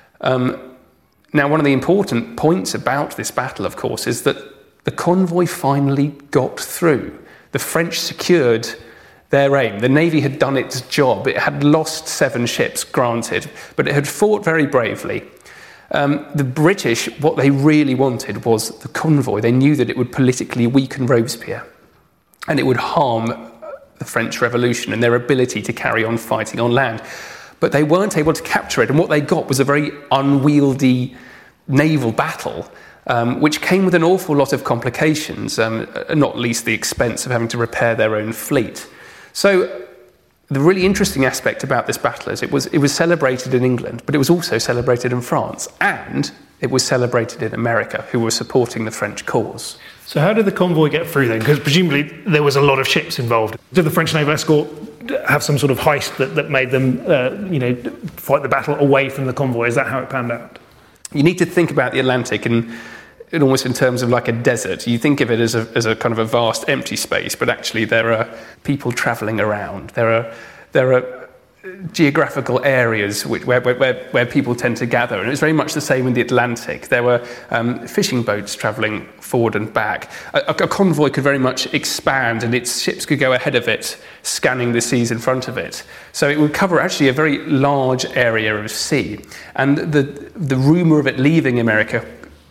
Um, now, one of the important points about this battle, of course, is that the convoy finally got through. The French secured their aim. The Navy had done its job. It had lost seven ships, granted, but it had fought very bravely. Um, the British, what they really wanted was the convoy. They knew that it would politically weaken Robespierre, and it would harm the French Revolution and their ability to carry on fighting on land. But they weren't able to capture it, and what they got was a very unwieldy naval battle, um, which came with an awful lot of complications, um, not least the expense of having to repair their own fleet. So the really interesting aspect about this battle is it was, it was celebrated in England, but it was also celebrated in France, and it was celebrated in America, who were supporting the French cause. So how did the convoy get through then? Because presumably there was a lot of ships involved. Did the French naval escort have some sort of heist that, that made them, uh, you know, fight the battle away from the convoy? Is that how it panned out? You need to think about the Atlantic in, in almost in terms of like a desert. You think of it as a, as a kind of a vast empty space, but actually there are people travelling around. There are there are geographical areas which, where, where, where people tend to gather. And it's very much the same in the Atlantic. There were um, fishing boats travelling forward and back. A, a convoy could very much expand, and its ships could go ahead of it, scanning the seas in front of it. So it would cover actually a very large area of sea. And the, the rumour of it leaving America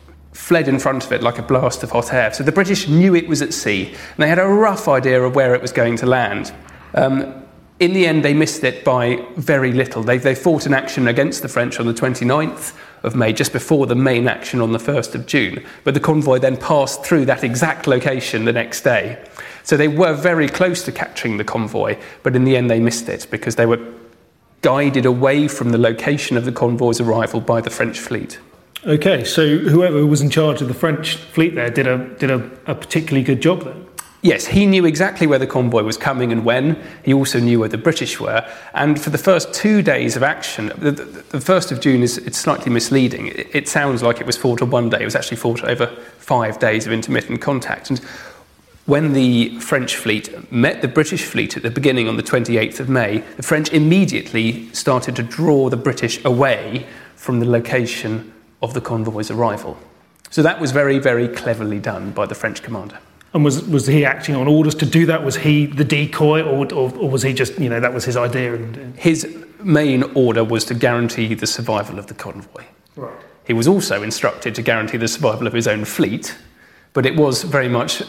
fled in front of it like a blast of hot air. So the British knew it was at sea, and they had a rough idea of where it was going to land. Um, In the end, they missed it by very little. They, they fought an action against the French on the twenty-ninth of May, just before the main action on the first of June. But the convoy then passed through that exact location the next day. So they were very close to capturing the convoy, but in the end they missed it because they were guided away from the location of the convoy's arrival by the French fleet. Okay, so whoever was in charge of the French fleet there did a did a, a particularly good job then? Yes, he knew exactly where the convoy was coming and when. He also knew where the British were. And for the first two days of action, the, the, the first of June is it's slightly misleading. It, it sounds like it was fought on one day. It was actually fought over five days of intermittent contact. And when the French fleet met the British fleet at the beginning on the twenty-eighth of May, the French immediately started to draw the British away from the location of the convoy's arrival. So that was very, very cleverly done by the French commander. And was was he acting on orders to do that? Was he the decoy, or, or, or was he just, you know, that was his idea? And, his main order was to guarantee the survival of the convoy. Right. He was also instructed to guarantee the survival of his own fleet, but it was very much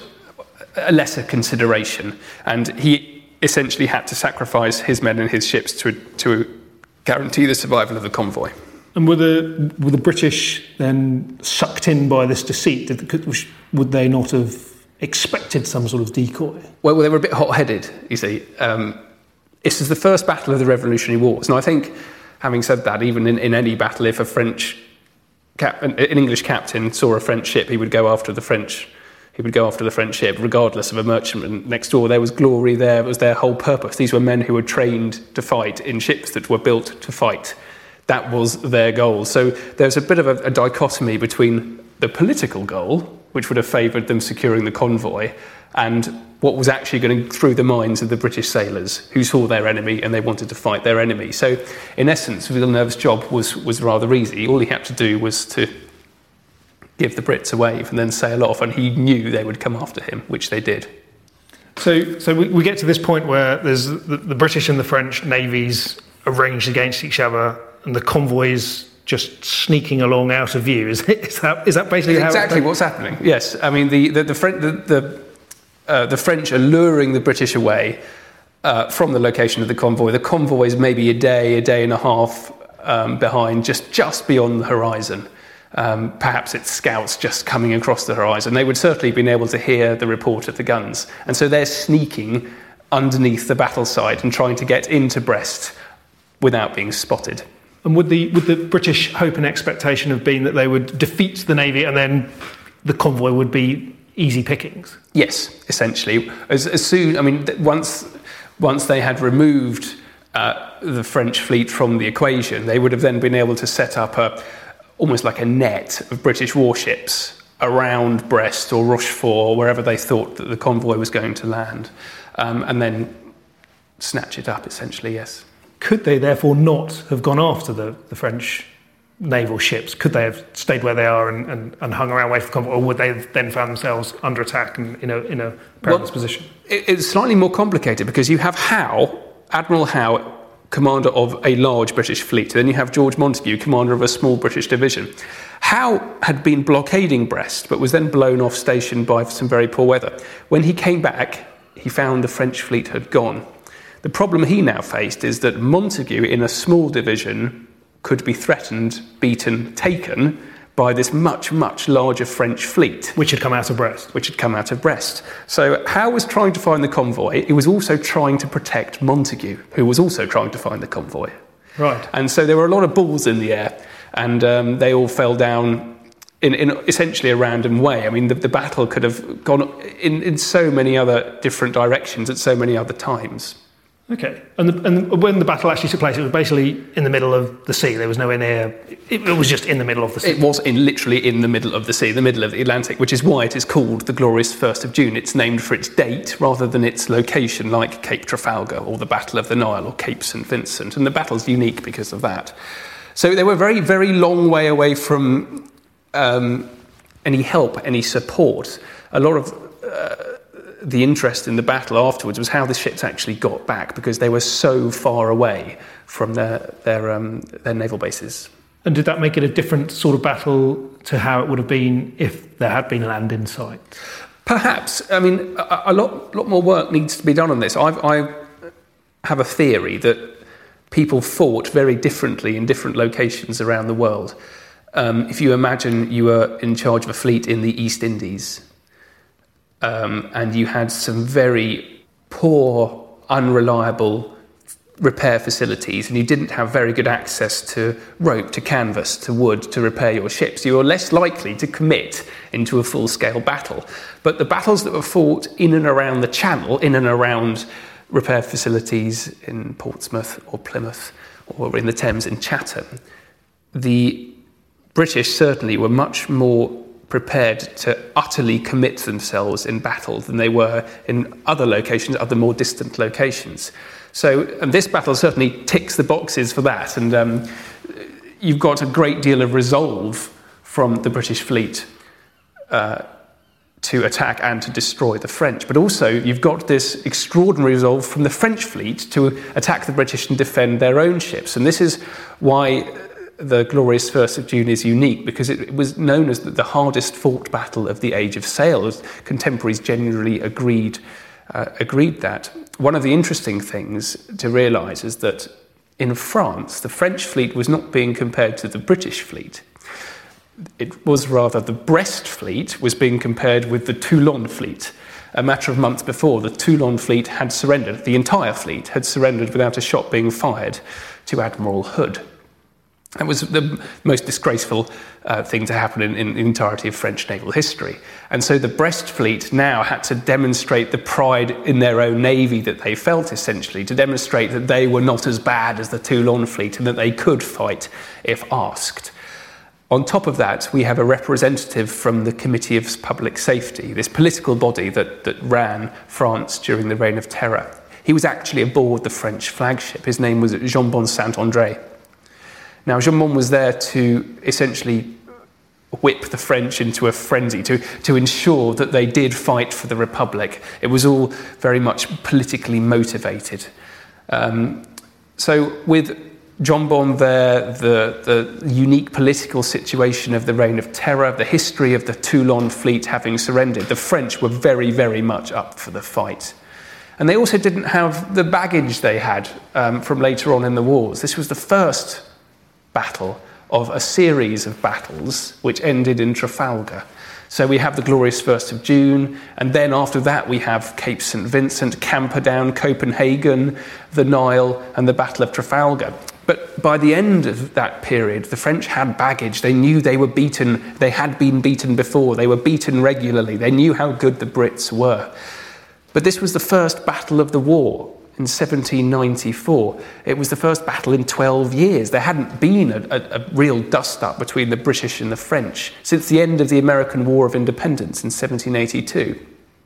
a lesser consideration, and he essentially had to sacrifice his men and his ships to to guarantee the survival of the convoy. And were the were the British then sucked in by this deceit? Did, would they not have expected some sort of decoy? Well, they were a bit hot-headed, you see. Um, this is the first battle of the Revolutionary Wars, and I think, having said that, even in, in any battle, if a French cap, an, an English captain saw a French ship, he would go after the French. He would go after the French ship, regardless of a merchantman next door. There was glory there. It was their whole purpose. These were men who were trained to fight in ships that were built to fight. That was their goal. So there's a bit of a, a dichotomy between the political goal, which would have favoured them securing the convoy, and what was actually going through the minds of the British sailors who saw their enemy and they wanted to fight their enemy. So, in essence, Villeneuve's job was, was rather easy. All he had to do was to give the Brits a wave and then sail off, and he knew they would come after him, which they did. So, so we, we get to this point where there's the, the British and the French navies arranged against each other, and the convoys just sneaking along out of view. Is, is that is that basically exactly how what's happening? Yes, I mean the the the, French, the, the, uh, the French are luring the British away uh, from the location of the convoy. The convoy is maybe a day, a day and a half um, behind, just just beyond the horizon. Um, perhaps it's scouts just coming across the horizon. They would certainly have been able to hear the report of the guns, and so they're sneaking underneath the battle side and trying to get into Brest without being spotted. And would the would the British hope and expectation have been that they would defeat the navy and then the convoy would be easy pickings? Yes, essentially. As, as soon, I mean, once once they had removed uh, the French fleet from the equation, they would have then been able to set up a almost like a net of British warships around Brest or Rochefort or wherever they thought that the convoy was going to land, um, and then snatch it up. Essentially, yes. Could they therefore not have gone after the, the French naval ships? Could they have stayed where they are and, and, and hung around waiting for the convoy, or would they have then found themselves under attack and in a, in a perilous well, position? It's slightly more complicated because you have Howe, Admiral Howe, commander of a large British fleet. Then you have George Montagu, commander of a small British division. Howe had been blockading Brest, but was then blown off station by some very poor weather. When he came back, he found the French fleet had gone. The problem he now faced is that Montagu, in a small division, could be threatened, beaten, taken by this much, much larger French fleet. Which had come out of Brest. Which had come out of Brest. So Howe was trying to find the convoy. He was also trying to protect Montagu, who was also trying to find the convoy. Right. And so there were a lot of balls in the air, and um, they all fell down in, in essentially a random way. I mean, the, the battle could have gone in, in so many other different directions at so many other times. Okay, and, the, and when the battle actually took place, it was basically in the middle of the sea. There was nowhere near. It, it was just in the middle of the sea. It was in literally in the middle of the sea, the middle of the Atlantic, which is why it is called the glorious first of June. It's named for its date rather than its location, like Cape Trafalgar or the Battle of the Nile or Cape Saint Vincent. And the battle's unique because of that. So they were very, very long way away from um, any help, any support. A lot of. Uh, The interest in the battle afterwards was how the ships actually got back, because they were so far away from their their um, their naval bases. And did that make it a different sort of battle to how it would have been if there had been land in sight? Perhaps. I mean, a, a lot lot more work needs to be done on this. I've, I've have a theory that people fought very differently in different locations around the world. Um, if you imagine you were in charge of a fleet in the East Indies, um, and you had some very poor, unreliable repair facilities, and you didn't have very good access to rope, to canvas, to wood to repair your ships, you were less likely to commit into a full-scale battle. But the battles that were fought in and around the Channel, in and around repair facilities in Portsmouth or Plymouth or in the Thames in Chatham, the British certainly were much more prepared to utterly commit themselves in battle than they were in other locations, other more distant locations. So and this battle certainly ticks the boxes for that, and um, you've got a great deal of resolve from the British fleet uh, to attack and to destroy the French. But also you've got this extraordinary resolve from the French fleet to attack the British and defend their own ships. And this is why the glorious first of June is unique, because it was known as the hardest fought battle of the Age of Sail, as contemporaries generally agreed uh, agreed that. One of the interesting things to realise is that in France, the French fleet was not being compared to the British fleet. It was rather the Brest fleet was being compared with the Toulon fleet. A matter of months before, the Toulon fleet had surrendered, the entire fleet had surrendered without a shot being fired to Admiral Hood. That was the most disgraceful uh, thing to happen in, in the entirety of French naval history. And so the Brest fleet now had to demonstrate the pride in their own navy that they felt, essentially, to demonstrate that they were not as bad as the Toulon fleet and that they could fight if asked. On top of that, we have a representative from the Committee of Public Safety, this political body that, that ran France during the Reign of Terror. He was actually aboard the French flagship. His name was Jean-Bon Saint-André. Now, Jean-Bon was there to essentially whip the French into a frenzy, to, to ensure that they did fight for the Republic. It was all very much politically motivated. Um, so with Jean-Bon there, the, the unique political situation of the Reign of Terror, the history of the Toulon fleet having surrendered, the French were very, very much up for the fight. And they also didn't have the baggage they had um, from later on in the wars. This was the first battle of a series of battles which ended in Trafalgar. So we have the glorious first of June, and then after that we have Cape Saint Vincent, Camperdown, Copenhagen, the Nile, and the Battle of Trafalgar. But by the end of that period, the French had baggage. They knew they were beaten. They had been beaten before. They were beaten regularly. They knew how good the Brits were. But this was the first battle of the war. In seventeen ninety-four, it was the first battle in twelve years. There hadn't been a, a, a real dust-up between the British and the French since the end of the American War of Independence in seventeen eighty-two.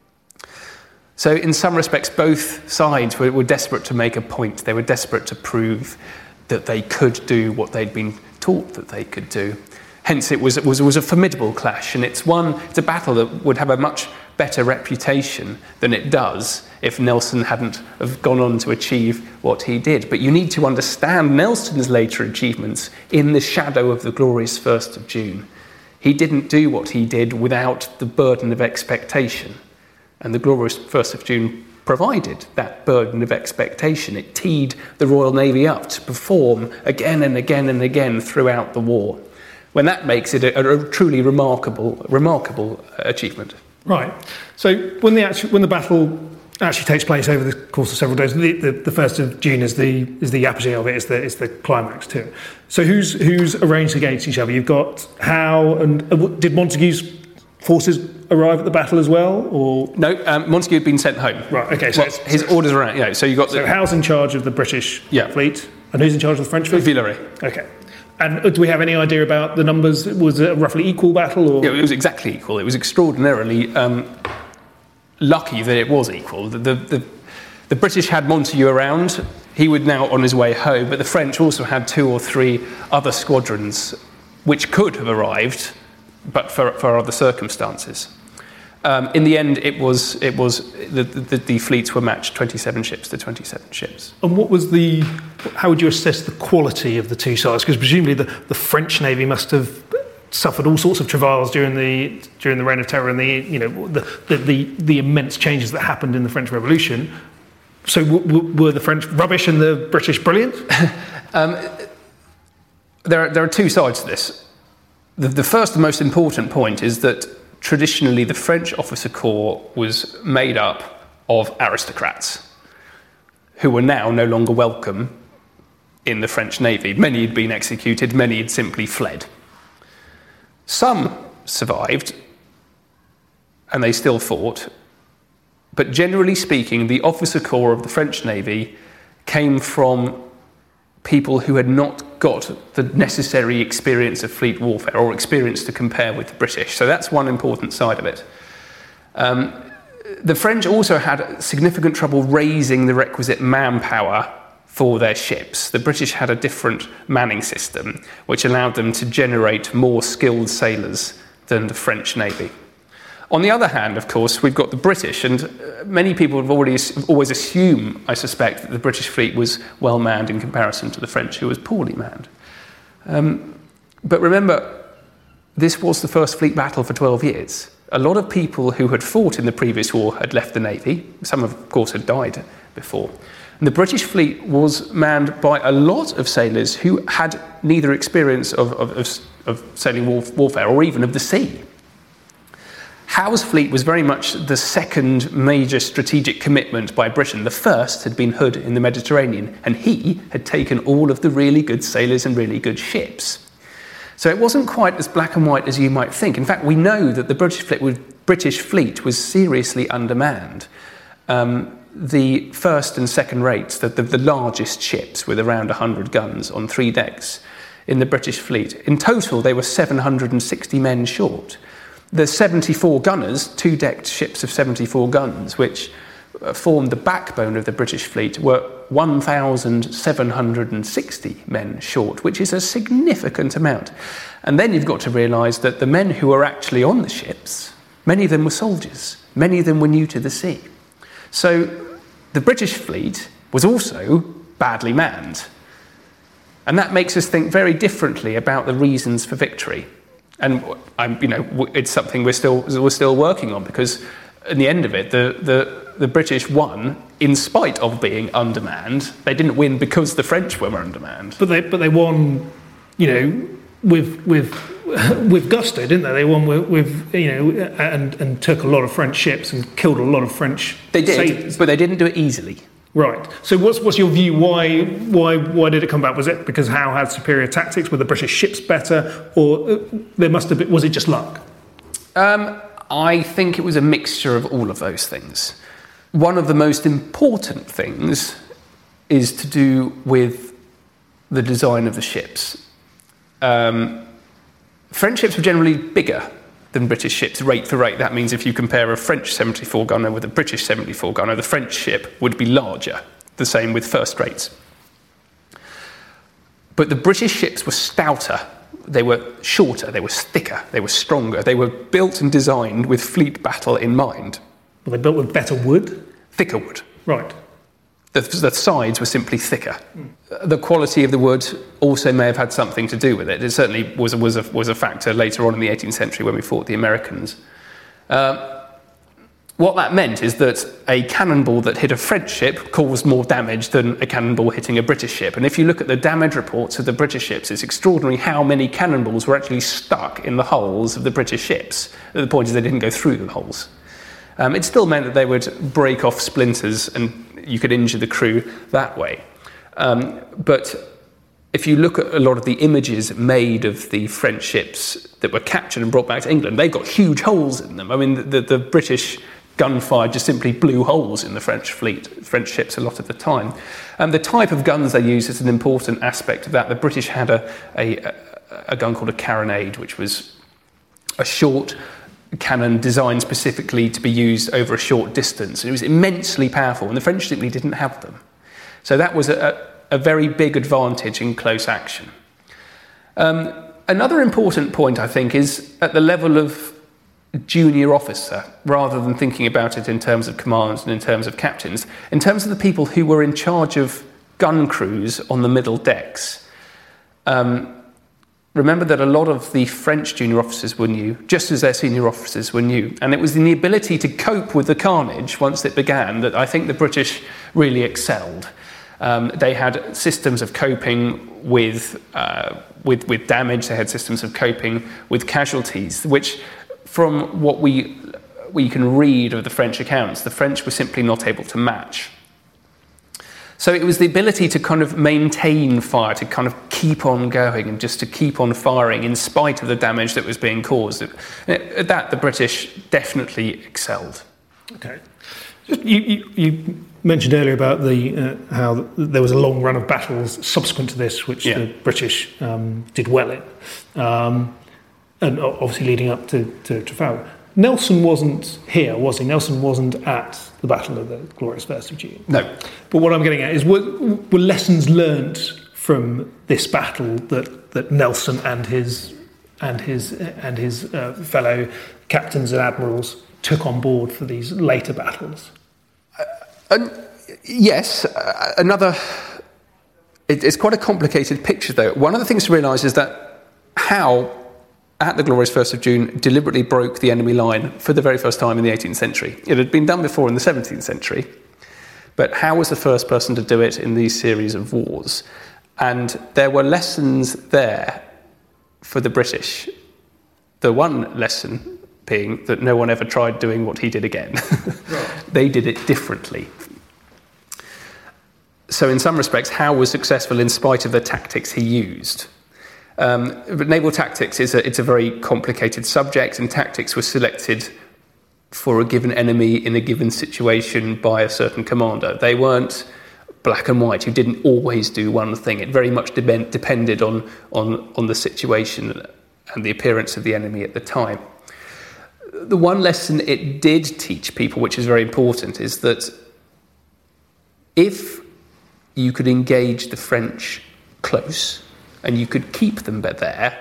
So in some respects, both sides were, were desperate to make a point. They were desperate to prove that they could do what they'd been taught that they could do. Hence, it was, it was, it was a formidable clash, and it's one, it's a battle that would have a much better reputation than it does if Nelson hadn't have gone on to achieve what he did. But you need to understand Nelson's later achievements in the shadow of the glorious first of June. He didn't do what he did without the burden of expectation. And the glorious first of June provided that burden of expectation. It teed the Royal Navy up to perform again and again and again throughout the war. When that makes it a, a truly remarkable, remarkable achievement. Right. So when the actual, when the battle actually takes place over the course of several days, the, the, the first of June is the is the apogee of it. It's the it's the climax to it. So who's who's arranged against each other? You've got Howe and uh, did Montague's forces arrive at the battle as well, or no? Um, Montague had been sent home. Right. Okay. So well, his orders are out. Yeah. So you got so the, Howe's in charge of the British yeah. fleet, and who's in charge of the French fleet? Villeray. Okay. And do we have any idea about the numbers? Was it a roughly equal battle? Or? Yeah, it was exactly equal. It was extraordinarily um, lucky that it was equal. The, the, the, the British had Montague around. He was now on his way home, but the French also had two or three other squadrons which could have arrived, but for, for other circumstances. Um, in the end, it was it was the, the, the fleets were matched twenty-seven ships to twenty-seven ships. And what was the? How would you assess the quality of the two sides? Because presumably the, the French Navy must have suffered all sorts of travails during the during the Reign of Terror and the you know the the, the, the immense changes that happened in the French Revolution. So w- w- were the French rubbish and the British brilliant? um, there, are, there are two sides to this. The, the first and most important point is that traditionally the French officer corps was made up of aristocrats who were now no longer welcome in the French Navy. Many had been executed, many had simply fled. Some survived, and they still fought, but generally speaking, the officer corps of the French Navy came from people who had not got the necessary experience of fleet warfare or experience to compare with the British. So that's one important side of it. Um, the French also had significant trouble raising the requisite manpower for their ships. The British had a different manning system, which allowed them to generate more skilled sailors than the French Navy. On the other hand, of course, we've got the British, and many people have already always assumed, I suspect, that the British fleet was well manned in comparison to the French, who was poorly manned. Um, but remember, this was the first fleet battle for twelve years. A lot of people who had fought in the previous war had left the Navy. Some, of course, had died before. And the British fleet was manned by a lot of sailors who had neither experience of, of, of, of sailing war, warfare or even of the sea. Howe's fleet was very much the second major strategic commitment by Britain. The first had been Hood in the Mediterranean, and he had taken all of the really good sailors and really good ships. So it wasn't quite as black and white as you might think. In fact, we know that the British fleet was, British fleet was seriously undermanned. Um, the first and second rates, the, the, the largest ships with around one hundred guns on three decks in the British fleet, in total they were seven hundred sixty men short. The seventy-four gunners, two-decked ships of seventy-four guns, which formed the backbone of the British fleet, were one thousand seven hundred sixty men short, which is a significant amount. And then you've got to realise that the men who were actually on the ships, many of them were soldiers, many of them were new to the sea. So the British fleet was also badly manned. And that makes us think very differently about the reasons for victory. And I'm, you know, it's something we're still we're still working on, because in the end of it, the, the, the British won in spite of being undermanned. They didn't win because the French were undermanned. But they but they won, you know, with with with gusto, didn't they? They won with, with you know, and and took a lot of French ships and killed a lot of French They did, sailors. But they didn't do it easily. Right. So what's what's your view? Why why why did it come back? Was it because Howe had superior tactics? Were the British ships better, or there must have been? Was it just luck? Um, I think it was a mixture of all of those things. One of the most important things is to do with the design of the ships. Um, French ships were generally bigger than British ships, rate for rate. That means if you compare a French seventy-four gunner with a British seventy-four gunner, the French ship would be larger. The same with first rates. But the British ships were stouter. They were shorter, they were thicker, they were stronger. They were built and designed with fleet battle in mind. Were they built with better wood? Thicker wood. Right. The, the sides were simply thicker. Mm. The quality of the wood also may have had something to do with it. It certainly was a, was a, was a factor later on in the eighteenth century when we fought the Americans. Uh, what that meant is that a cannonball that hit a French ship caused more damage than a cannonball hitting a British ship. And if you look at the damage reports of the British ships, it's extraordinary how many cannonballs were actually stuck in the hulls of the British ships. The point is they didn't go through the holes. Um, it still meant that they would break off splinters and you could injure the crew that way. Um, but if you look at a lot of the images made of the French ships that were captured and brought back to England, they've got huge holes in them. I mean, the, the, the British gunfire just simply blew holes in the French fleet, French ships a lot of the time. And the type of guns they used is an important aspect of that. The British had a, a, a gun called a carronade, which was a short cannon designed specifically to be used over a short distance. And it was immensely powerful, and the French simply didn't have them. So that was a, a very big advantage in close action. Um, another important point, I think, is at the level of junior officer, rather than thinking about it in terms of commands and in terms of captains, in terms of the people who were in charge of gun crews on the middle decks. Um, Remember that a lot of the French junior officers were new, just as their senior officers were new. And it was in the ability to cope with the carnage once it began that I think the British really excelled. Um, they had systems of coping with, uh, with with damage. They had systems of coping with casualties, which, from what we we can read of the French accounts, the French were simply not able to match. So it was the ability to kind of maintain fire, to kind of keep on going and just to keep on firing in spite of the damage that was being caused. At that, the British definitely excelled. Okay. Just, you, you, you mentioned earlier about the uh, how there was a long run of battles subsequent to this, which yeah. the British um, did well in, um, and obviously leading up to, to Trafalgar. Nelson wasn't here, was he? Nelson wasn't at the Battle of the Glorious First of June. No. But what I'm getting at is, were, were lessons learnt from this battle that, that Nelson and his and his and his uh, fellow captains and admirals took on board for these later battles? Uh, and yes, uh, another. It, it's quite a complicated picture, though. One of the things to realise is that Howe, at the Glorious First of June, deliberately broke the enemy line for the very first time in the eighteenth century. It had been done before in the seventeenth century, but Howe was the first person to do it in these series of wars. And there were lessons there for the British. The one lesson being that no one ever tried doing what he did again. Right. They did it differently. So in some respects, Howe was successful in spite of the tactics he used. Um, but naval tactics is a, it's a very complicated subject, and tactics were selected for a given enemy in a given situation by a certain commander. They weren't black and white. You didn't always do one thing. It very much de- depended on, on, on the situation and the appearance of the enemy at the time. The one lesson it did teach people, which is very important, is that if you could engage the French close and you could keep them there,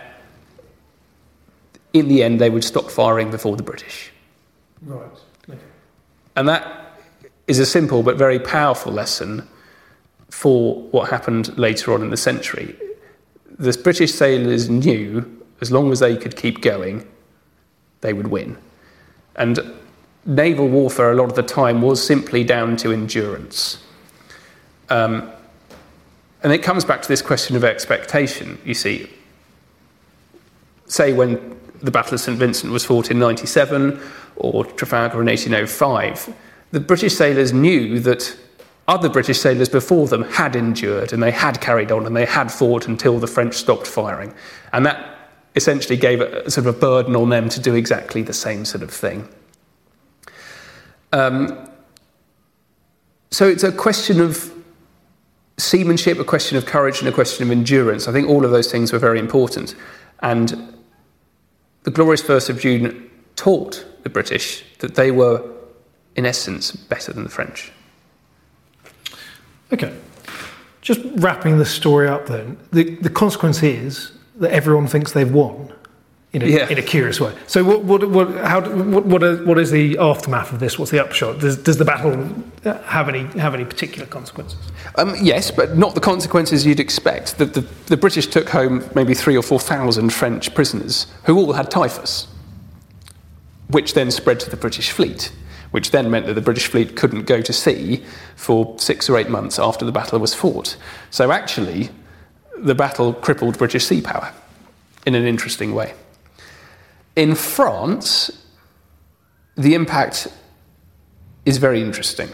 in the end they would stop firing before the British. Right. Okay. And that is a simple but very powerful lesson for what happened later on in the century. The British sailors knew as long as they could keep going, they would win. And naval warfare a lot of the time was simply down to endurance. Um, and it comes back to this question of expectation, you see. Say when the Battle of Saint Vincent was fought in ninety-seven or Trafalgar in eighteen oh five, the British sailors knew that other British sailors before them had endured and they had carried on and they had fought until the French stopped firing. And that essentially gave a sort of a burden on them to do exactly the same sort of thing. Um, so it's a question of seamanship, a question of courage, and a question of endurance. I think all of those things were very important. And the Glorious First of June taught the British that they were, in essence, better than the French. Okay. Just wrapping the story up then, the, the consequence is that everyone thinks they've won in a, yeah. in a curious way. So what what what how what what, are, what is the aftermath of this? What's the upshot? Does does the battle have any have any particular consequences? Um, yes, but not the consequences you'd expect. The, the the British took home maybe three or four thousand French prisoners who all had typhus, which then spread to the British fleet, which then meant that the British fleet couldn't go to sea for six or eight months after the battle was fought. So actually, the battle crippled British sea power in an interesting way. In France, the impact is very interesting.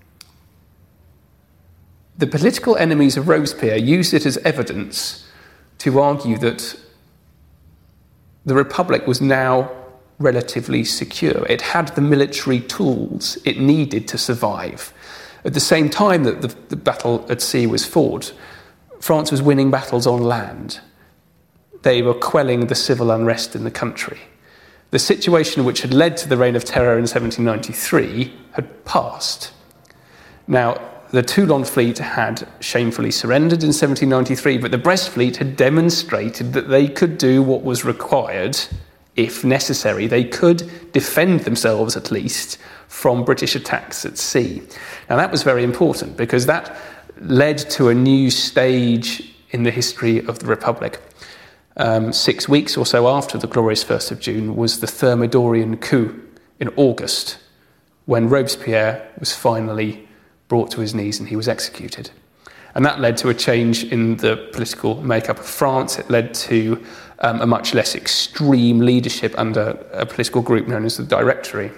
The political enemies of Robespierre used it as evidence to argue that the Republic was now relatively secure. It had the military tools it needed to survive. At the same time that the, the battle at sea was fought, France was winning battles on land. They were quelling the civil unrest in the country. The situation which had led to the Reign of Terror in seventeen ninety-three had passed. Now, the Toulon fleet had shamefully surrendered in seventeen ninety-three, but the Brest fleet had demonstrated that they could do what was required if necessary. They could defend themselves, at least, from British attacks at sea. Now, that was very important because that led to a new stage in the history of the Republic. Um, six weeks or so after the Glorious First of June was the Thermidorian coup in August, when Robespierre was finally brought to his knees and he was executed. And that led to a change in the political makeup of France. It led to um, a much less extreme leadership under a political group known as the Directory.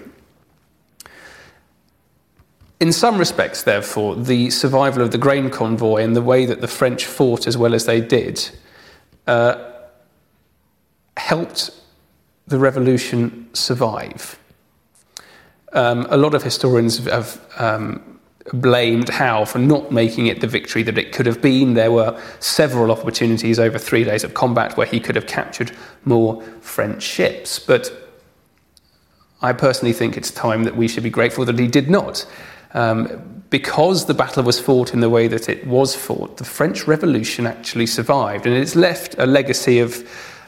In some respects, therefore, the survival of the grain convoy and the way that the French fought as well as they did uh, helped the revolution survive. Um, a lot of historians have um, blamed Howe for not making it the victory that it could have been. There were several opportunities over three days of combat where he could have captured more French ships. But I personally think it's time that we should be grateful that he did not. Um, because the battle was fought in the way that it was fought, the French Revolution actually survived, and it's left a legacy of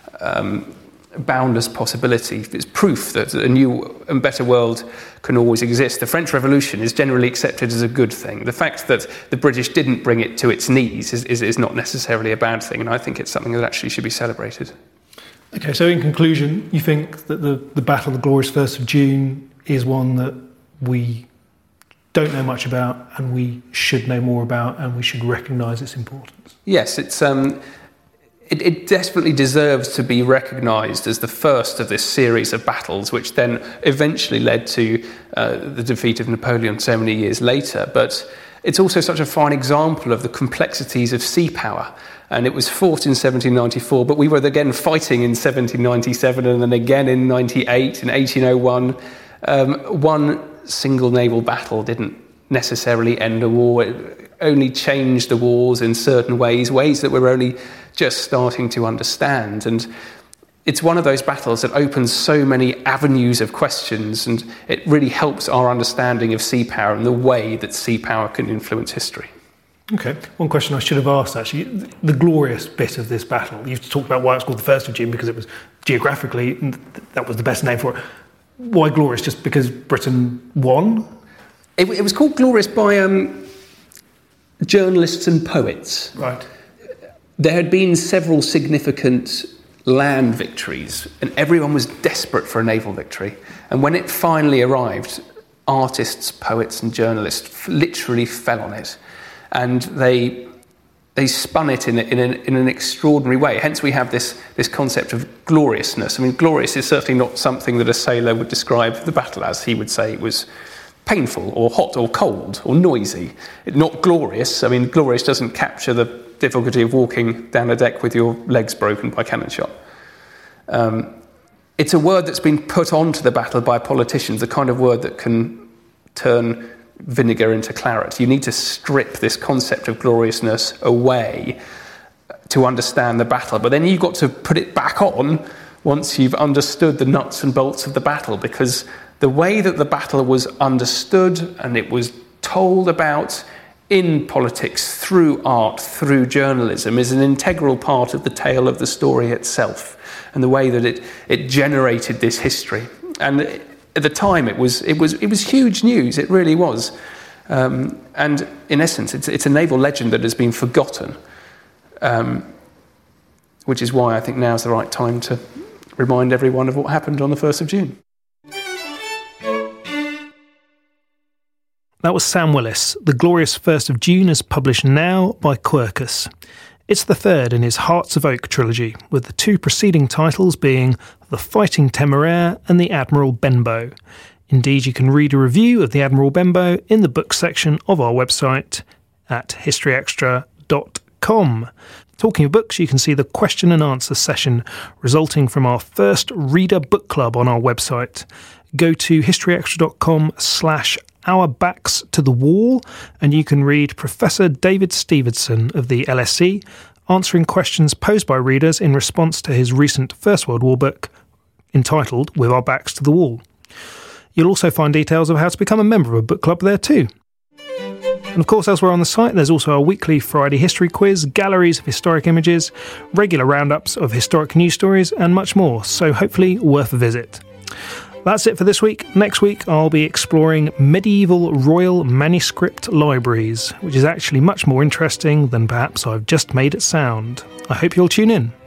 um, boundless possibility. It's proof that a new and better world can always exist. The French Revolution is generally accepted as a good thing. The fact that the British didn't bring it to its knees is, is, is not necessarily a bad thing, and I think it's something that actually should be celebrated. Okay, so in conclusion, you think that the, the Battle of the Glorious First of June is one that we don't know much about and we should know more about, and we should recognise its importance? Yes, it's um, it, it desperately deserves to be recognised as the first of this series of battles, which then eventually led to uh, the defeat of Napoleon so many years later. But it's also such a fine example of the complexities of sea power. And it was fought in seventeen ninety-four, but we were again fighting in seventeen ninety-seven and then again in ninety-eight, in eighteen oh one. Um, one single naval battle didn't necessarily end a war. It only changed the wars in certain ways, ways that we're only just starting to understand. And it's one of those battles that opens so many avenues of questions, and it really helps our understanding of sea power and the way that sea power can influence history. Okay, one question I should have asked, actually, the glorious bit of this battle. You've talked about why it's called the First of June, because it was geographically, that was the best name for it. Why glorious? Just because Britain won? It, it was called glorious by um, journalists and poets. Right. There had been several significant land victories, and everyone was desperate for a naval victory. And when it finally arrived, artists, poets and journalists literally fell on it. And they they spun it in, a, in, an, in an extraordinary way. Hence we have this, this concept of gloriousness. I mean, glorious is certainly not something that a sailor would describe the battle as. He would say it was painful or hot or cold or noisy. Not glorious. I mean, glorious doesn't capture the difficulty of walking down a deck with your legs broken by cannon shot. Um, it's a word that's been put onto the battle by politicians, the kind of word that can turn vinegar into claret. You need to strip this concept of gloriousness away to understand the battle, but then you've got to put it back on once you've understood the nuts and bolts of the battle, because the way that the battle was understood and it was told about in politics, through art, through journalism, is an integral part of the tale of the story itself, and the way that it, it generated this history. And at the time, it was it was it was huge news. It really was, um, and in essence, it's it's a naval legend that has been forgotten, um, which is why I think now is the right time to remind everyone of what happened on the first of June. That was Sam Willis. The Glorious First of June is published now by Quercus. It's the third in his Hearts of Oak trilogy, with the two preceding titles being The Fighting Temeraire and The Admiral Benbow. Indeed, you can read a review of The Admiral Benbow in the book section of our website at history extra dot com. Talking of books, you can see the question and answer session resulting from our first reader book club on our website. Go to historyextra.com slash our backs to the wall, and you can read Professor David Stevenson of the L S E answering questions posed by readers in response to his recent First World War book entitled With Our Backs to the Wall. You'll also find details of how to become a member of a book club there too. And of course, elsewhere on the site, there's also our weekly Friday history quiz, galleries of historic images, regular roundups of historic news stories, and much more, so hopefully worth a visit. That's it for this week. Next week, I'll be exploring medieval royal manuscript libraries, which is actually much more interesting than perhaps I've just made it sound. I hope you'll tune in.